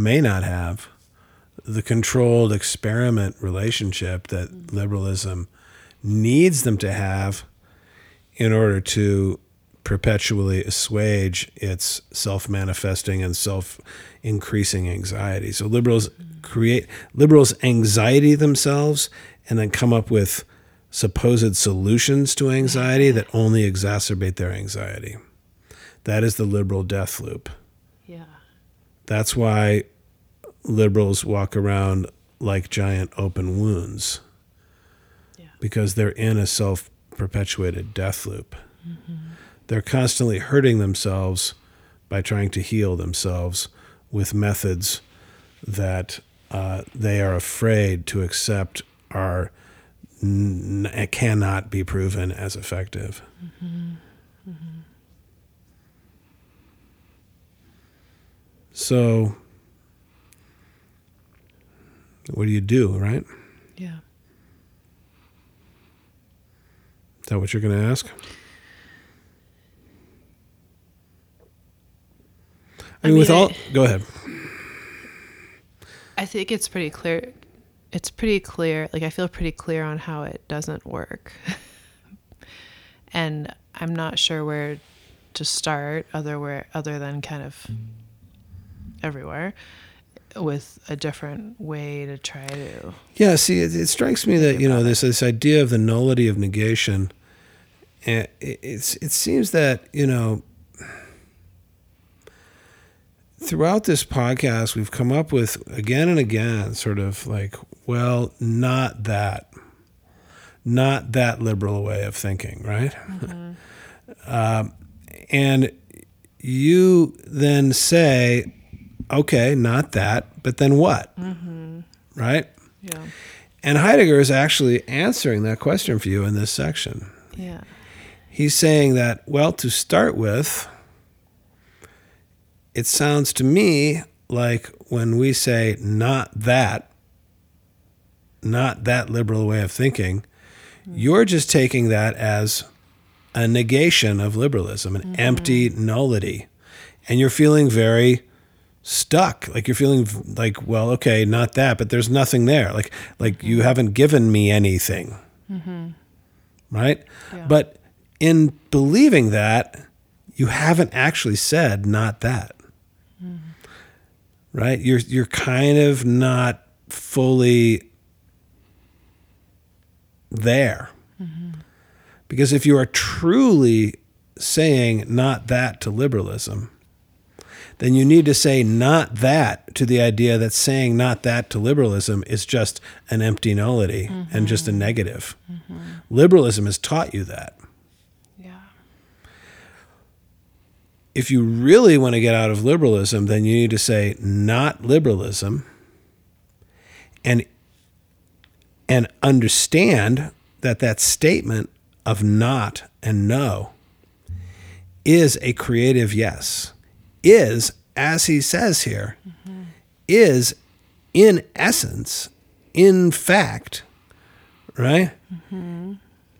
may not have the controlled experiment relationship that mm-hmm. liberalism needs them to have in order to perpetually assuage its self-manifesting and self-increasing anxiety. So liberals mm-hmm. create, liberals anxiety themselves and then come up with supposed solutions to anxiety that only exacerbate their anxiety. That is the liberal death loop. Yeah. That's why liberals walk around like giant open wounds. Yeah. Because they're in a self-perpetuated death loop. Mm-hmm. They're constantly hurting themselves by trying to heal themselves with methods that uh, they are afraid to accept are n- cannot be proven as effective. Mm-hmm. Mm-hmm. So, what do you do, right? Yeah. Is that what you're going to ask? I, I mean, mean, with all, I, go ahead. I think it's pretty clear. It's pretty clear. Like, I feel pretty clear on how it doesn't work. And I'm not sure where to start other where, other than kind of everywhere with a different way to try to. Yeah, see, it, it strikes me that, you know, this this idea of the nullity of negation, and it, it's it seems that, you know, throughout this podcast, we've come up with again and again sort of like, well, not that, not that liberal way of thinking, right? Mm-hmm. um, and you then say, okay, not that, but then what? Mm-hmm. Right? Yeah. And Heidegger is actually answering that question for you in this section. Yeah. He's saying that, well, to start with, it sounds to me like when we say not that, not that liberal way of thinking, mm-hmm. you're just taking that as a negation of liberalism, an mm-hmm. empty nullity. And you're feeling very stuck. Like you're feeling like, well, okay, not that, but there's nothing there. Like, like mm-hmm. you haven't given me anything. Mm-hmm. Right? Yeah. But in believing that, you haven't actually said not that. Mm-hmm. Right? You're you're kind of not fully there. Mm-hmm. Because if you are truly saying not that to liberalism, then you need to say not that to the idea that saying not that to liberalism is just an empty nullity mm-hmm. and just a negative. Mm-hmm. Liberalism has taught you that. Yeah. If you really want to get out of liberalism, then you need to say not liberalism and, and understand that that statement of not and no is a creative yes. Is, as he says here, mm-hmm. is in essence, in fact, right? Mm-hmm.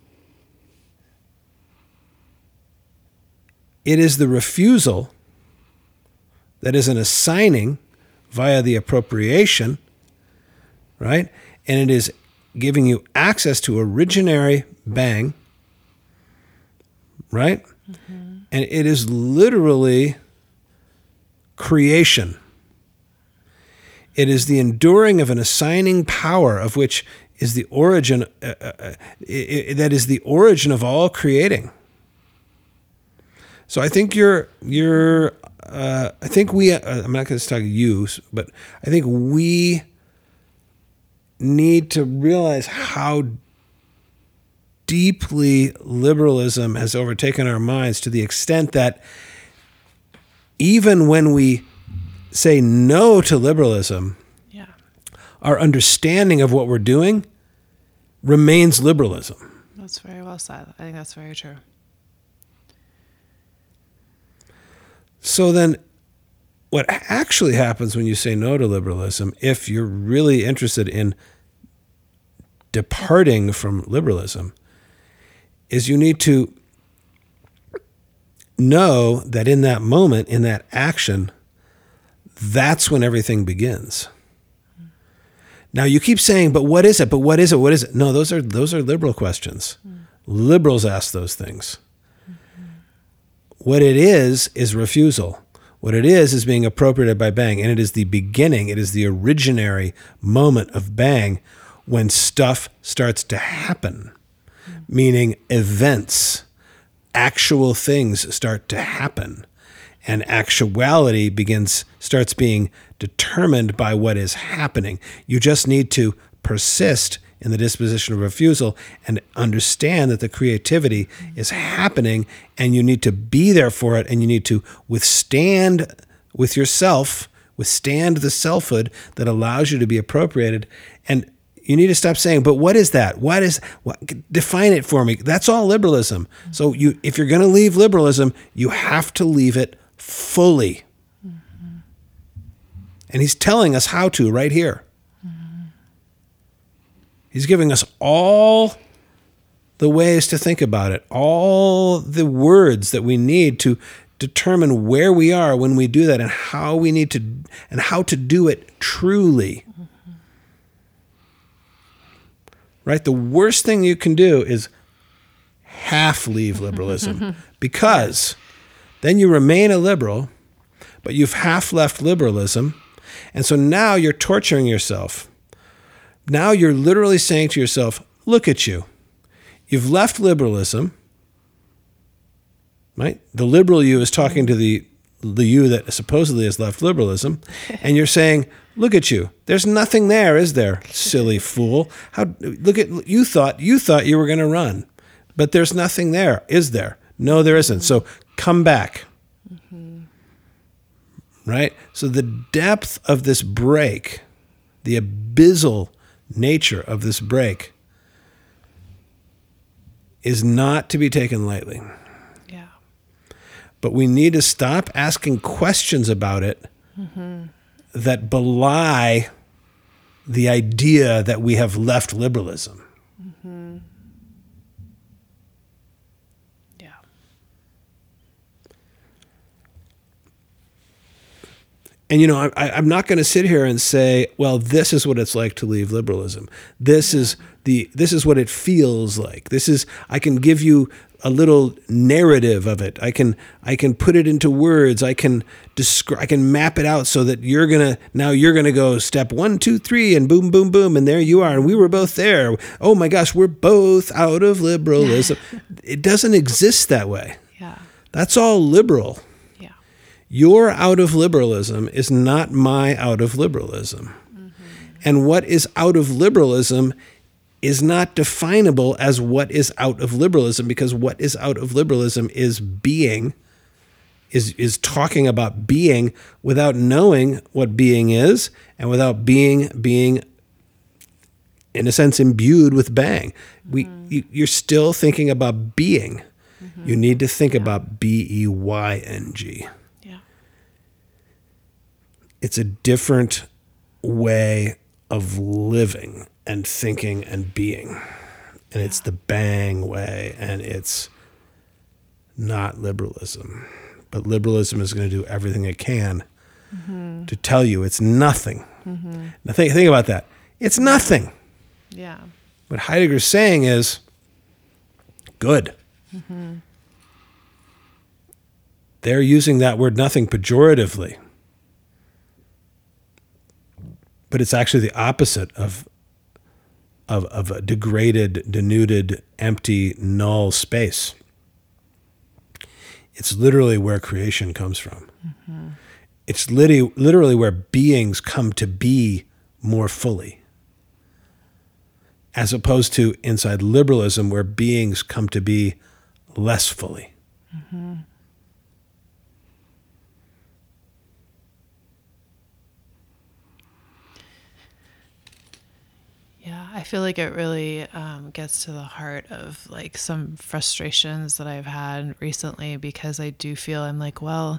It is the refusal that is an assigning via the appropriation, right? And it is giving you access to originary bang, right? Mm-hmm. And it is literally creation. It is the enduring of an assigning power of which is the origin, uh, uh, it, it, that is the origin of all creating. So I think you're, you're, uh, I think we, uh, I'm not going to talk you, but I think we need to realize how deeply liberalism has overtaken our minds to the extent that even when we say no to liberalism, yeah. our understanding of what we're doing remains liberalism. That's very well said. I think that's very true. So then what actually happens when you say no to liberalism, if you're really interested in departing from liberalism, is you need to know that in that moment, in that action, that's when everything begins. Now you keep saying, but what is it? But what is it? What is it? No, those are those are liberal questions. Mm. Liberals ask those things. Mm-hmm. What it is is refusal. What it is is being appropriated by Bang, and it is the beginning. It is the originary moment of Bang when stuff starts to happen, mm. meaning events, actual things start to happen, and actuality begins starts being determined by what is happening. You just need to persist in the disposition of refusal and understand that the creativity is happening, and you need to be there for it, and you need to withstand with yourself, withstand the selfhood that allows you to be appropriated. And you need to stop saying, but what is that? What is, what, define it for me. That's all liberalism. Mm-hmm. So you, if you're going to leave liberalism, you have to leave it fully. Mm-hmm. And he's telling us how to right here. Mm-hmm. He's giving us all the ways to think about it, all the words that we need to determine where we are when we do that, and how we need to, and how to do it truly. Mm-hmm. Right? The worst thing you can do is half leave liberalism, because then you remain a liberal, but you've half left liberalism. And so now you're torturing yourself. Now you're literally saying to yourself, look at you. You've left liberalism, right? The liberal you is talking to the, the you that supposedly has left liberalism. And you're saying, look at you. There's nothing there, is there, silly fool? How? Look at you thought you thought you were going to run, but there's nothing there, is there? No, there isn't. So come back. Mm-hmm. Right? So the depth of this break, the abyssal nature of this break, is not to be taken lightly. Yeah. But we need to stop asking questions about it. Mm-hmm. that belie the idea that we have left liberalism. Mm-hmm. Yeah. And, you know, I, I'm not going to sit here and say, well, this is what it's like to leave liberalism. This yeah. is the this is what it feels like. This is, I can give you a little narrative of it. I can I can put it into words. I can describe. I can map it out so that you're gonna now you're gonna go step one, two, three, and boom, boom, boom, and there you are. And we were both there. Oh my gosh, we're both out of liberalism. It doesn't exist that way. Yeah, that's all liberal. Yeah, your out of liberalism is not my out of liberalism, mm-hmm. and what is out of liberalism is not definable as what is out of liberalism, because what is out of liberalism is being, is is talking about being without knowing what being is, and without being being in a sense imbued with Bang. We mm-hmm. you, you're still thinking about being. Mm-hmm. You need to think yeah. about B E Y N G. Yeah. It's a different way of living and thinking and being. And yeah. it's the Bang way, and it's not liberalism. But liberalism is going to do everything it can mm-hmm. to tell you it's nothing. Mm-hmm. Now think, think about that. It's nothing. Yeah. What Heidegger's saying is good. Mm-hmm. They're using that word nothing pejoratively. But it's actually the opposite of Of, of a degraded, denuded, empty, null space. It's literally where creation comes from. Mm-hmm. It's literally, literally where beings come to be more fully, as opposed to inside liberalism, where beings come to be less fully. Mm-hmm. Yeah, I feel like it really um, gets to the heart of like some frustrations that I've had recently, because I do feel I'm like, well,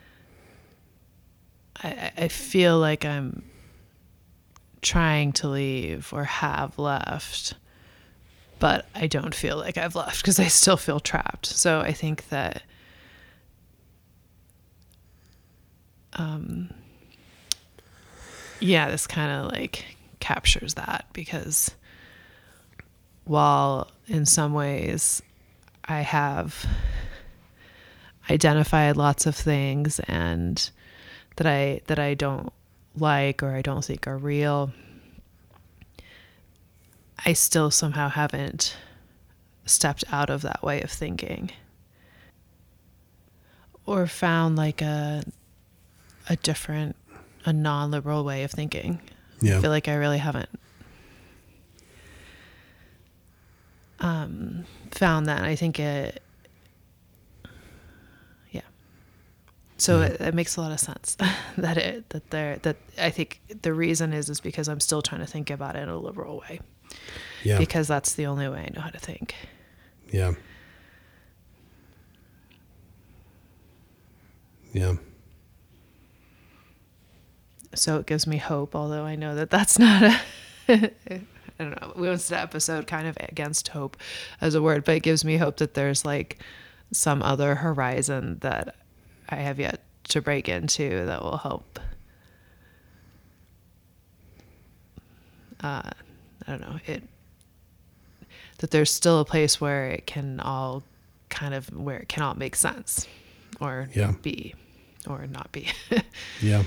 I, I feel like I'm trying to leave or have left, but I don't feel like I've left because I still feel trapped. So I think that um, Yeah, this kind of like captures that, because while in some ways I have identified lots of things and that I that I don't like or I don't think are real, I still somehow haven't stepped out of that way of thinking or found like a a different, a non-liberal way of thinking. Yeah. I feel like I really haven't um, found that. I think it, yeah. So Yeah. it, it makes a lot of sense that it, that there, that I think the reason is, is because I'm still trying to think about it in a liberal way. Yeah. Because that's the only way I know how to think. Yeah. Yeah. So it gives me hope, although I know that that's not a, I don't know, we went to the episode kind of against hope as a word, but it gives me hope that there's like some other horizon that I have yet to break into that will help. Uh, I don't know, it, that there's still a place where it can all kind of, where it can all make sense or Yeah. be or not be. Yeah.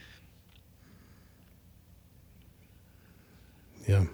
Yeah.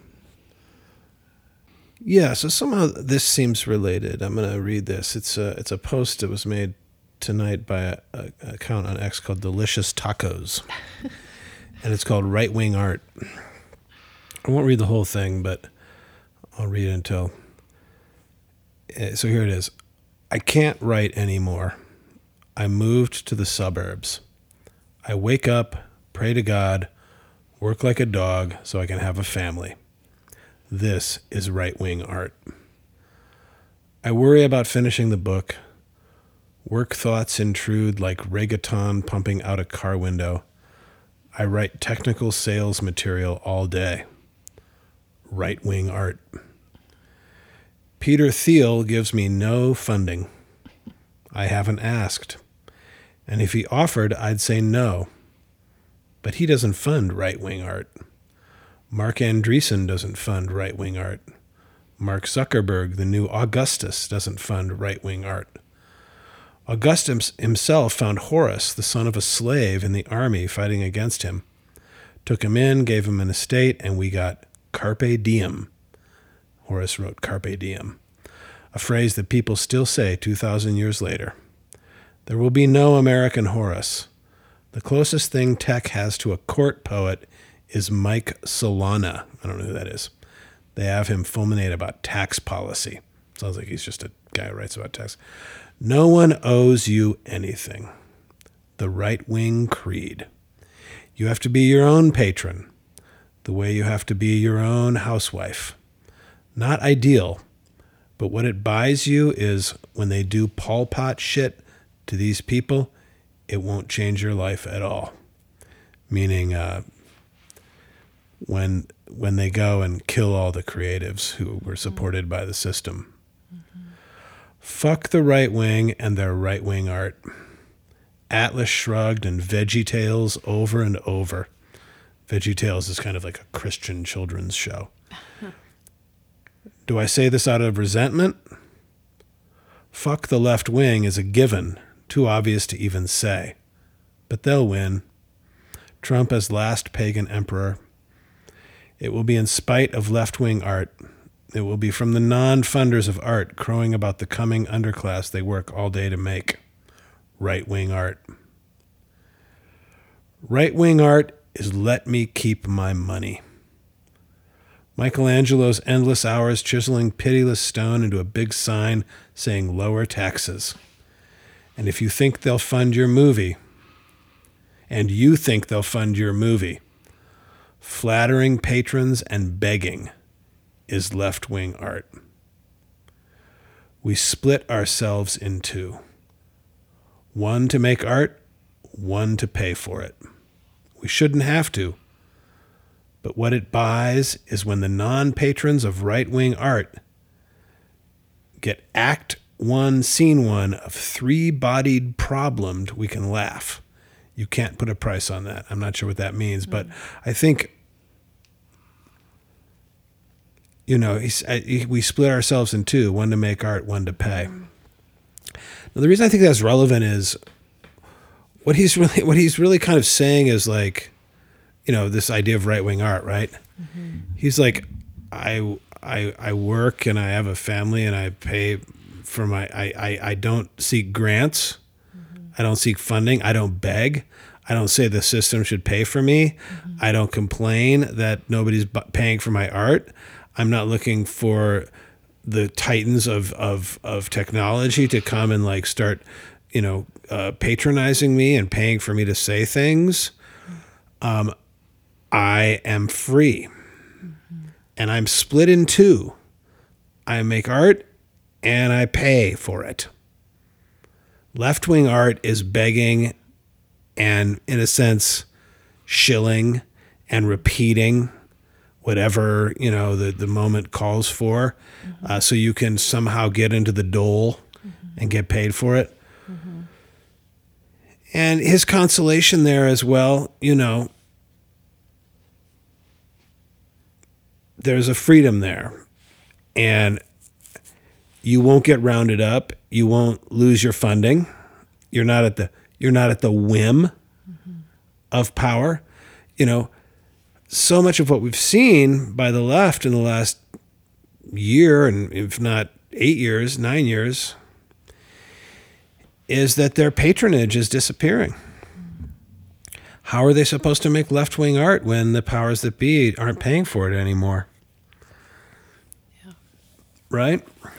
Yeah, so somehow this seems related. I'm going to read this. It's a, it's a post that was made tonight by a, a, a account on X called Delicious Tacos. And it's called Right Wing Art. I won't read the whole thing, but I'll read it until... So here it is. I can't write anymore. I moved to the suburbs. I wake up, pray to God, work like a dog so I can have a family. This is right-wing art. I worry about finishing the book. Work thoughts intrude like reggaeton pumping out a car window. I write technical sales material all day. Right-wing art. Peter Thiel gives me no funding. I haven't asked. And if he offered, I'd say no. But he doesn't fund right-wing art. Mark Andreessen doesn't fund right-wing art. Mark Zuckerberg, the new Augustus, doesn't fund right-wing art. Augustus himself found Horace, the son of a slave in the army fighting against him, took him in, gave him an estate, and we got carpe diem. Horace wrote carpe diem, a phrase that people still say two thousand years later. There will be no American Horace. The closest thing tech has to a court poet is Mike Solana. I don't know who that is. They have him fulminate about tax policy. Sounds like he's just a guy who writes about tax. No one owes you anything. The right-wing creed. You have to be your own patron, the way you have to be your own housewife. Not ideal, but what it buys you is when they do Pol Pot shit to these people, it won't change your life at all. Meaning, uh, when when they go and kill all the creatives who were supported by the system. Mm-hmm. Fuck the right wing and their right wing art. Atlas Shrugged and VeggieTales over and over. VeggieTales is kind of like a Christian children's show. Do I say this out of resentment? Fuck the left wing is a given, too obvious to even say. But they'll win. Trump as last pagan emperor. It will be in spite of left-wing art. It will be from the non-funders of art crowing about the coming underclass they work all day to make. Right-wing art. Right-wing art is let me keep my money. Michelangelo's endless hours chiseling pitiless stone into a big sign saying lower taxes. And if you think they'll fund your movie, and you think they'll fund your movie, flattering patrons and begging is left-wing art. We split ourselves in two. One to make art, one to pay for it. We shouldn't have to. But what it buys is when the non-patrons of right-wing art get act one, scene one of three-bodied problemed, we can laugh. You can't put a price on that. I'm not sure what that means, but I think, you know, he's, I, we split ourselves in two, one to make art, one to pay. Now, the reason I think that's relevant is what he's really, what he's really kind of saying is like, you know, this idea of right-wing art, right? Mm-hmm. He's like, I, I, I work and I have a family and I pay for my, I, I, I don't seek grants. Mm-hmm. I don't seek funding. I don't beg. I don't say the system should pay for me. Mm-hmm. I don't complain that nobody's paying for my art. I'm not looking for the titans of, of, of technology to come and like start, you know, uh, patronizing me and paying for me to say things. Um, I am free. Mm-hmm. And I'm split in two. I make art and I pay for it. Left-wing art is begging and, in a sense, shilling and repeating whatever, you know, the, the moment calls for, mm-hmm. uh, so you can somehow get into the dole mm-hmm. and get paid for it. Mm-hmm. And his consolation there as well, you know, there's a freedom there. And you won't get rounded up. You won't lose your funding. You're not at the you're not at the whim mm-hmm. of power. You know, so much of what we've seen by the left in the last year, and if not eight years, nine years, is that their patronage is disappearing. How are they supposed to make left-wing art when the powers that be aren't paying for it anymore? Yeah. Right? Yeah.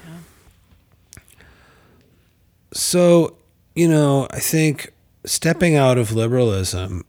So, you know, I think stepping out of liberalism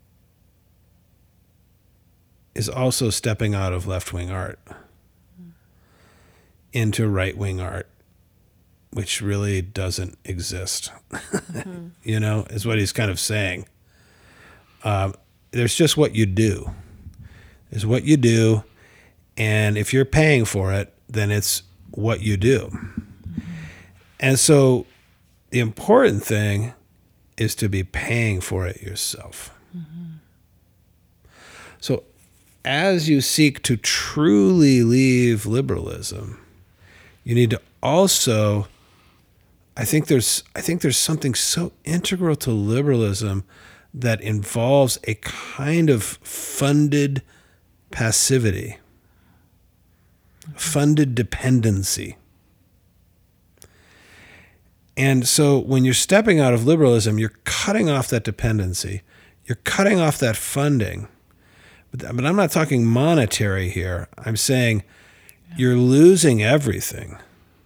is also stepping out of left-wing art mm. into right-wing art, which really doesn't exist, mm-hmm. you know, is what he's kind of saying. Um, there's just what you do. There's what you do, and if you're paying for it, then it's what you do. Mm-hmm. And so the important thing is to be paying for it yourself. Mm-hmm. So as you seek to truly leave liberalism, you need to also, I think there's, I think there's something so integral to liberalism that involves a kind of funded passivity, funded dependency. And so when you're stepping out of liberalism, you're cutting off that dependency. You're cutting off that funding. But, but I'm not talking monetary here. I'm saying yeah. you're losing everything.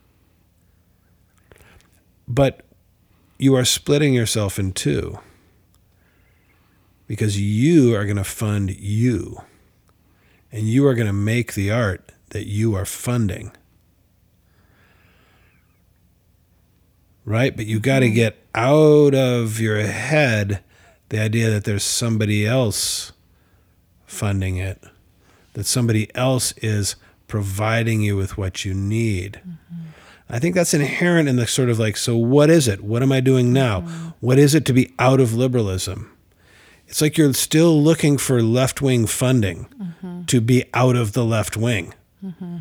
But you are splitting yourself in two. Because you are going to fund you. And you are going to make the art that you are funding. Right? But you got to get out of your head the idea that there's somebody else funding it, that somebody else is providing you with what you need. Mm-hmm. I think that's inherent in the sort of like, so what is it? What am I doing now? Mm-hmm. What is it to be out of liberalism? It's like you're still looking for left-wing funding mm-hmm. to be out of the left wing. Mm-hmm.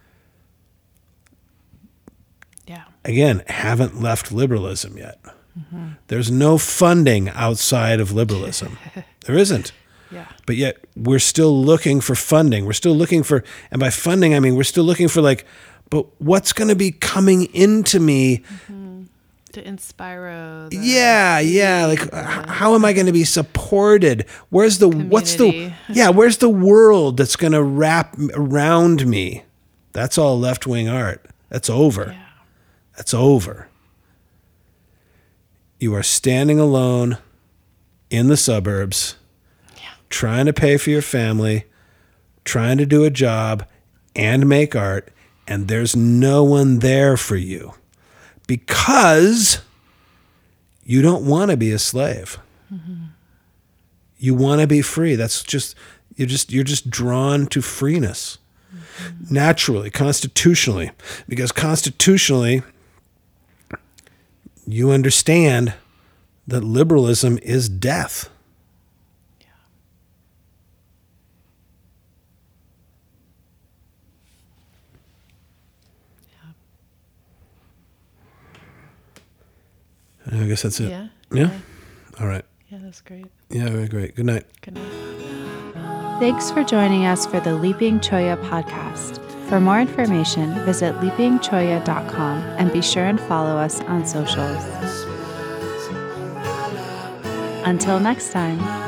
Yeah. Again, haven't left liberalism yet. Mm-hmm. There's no funding outside of liberalism. There isn't. Yeah. But yet we're still looking for funding. We're still looking for, and by funding, I mean, we're still looking for like, but what's going to be coming into me? Mm-hmm. To Inspiro. The, yeah. Yeah. Like, the, how am I going to be supported? Where's the, community. what's the, yeah, where's the world that's going to wrap around me? That's all left-wing art. That's over. Yeah. That's over. You are standing alone in the suburbs, yeah. trying to pay for your family, trying to do a job and make art, and there's no one there for you because you don't want to be a slave. Mm-hmm. You want to be free. That's just you're just you're just drawn to freeness. Mm-hmm. Naturally, constitutionally, because constitutionally you understand that liberalism is death. I guess that's it. Yeah. Yeah? All right. Yeah, that's great. Yeah, very great. Good night. Good night. Thanks for joining us for the Leaping Choya podcast. For more information, visit leaping choya dot com and be sure and follow us on socials. Until next time.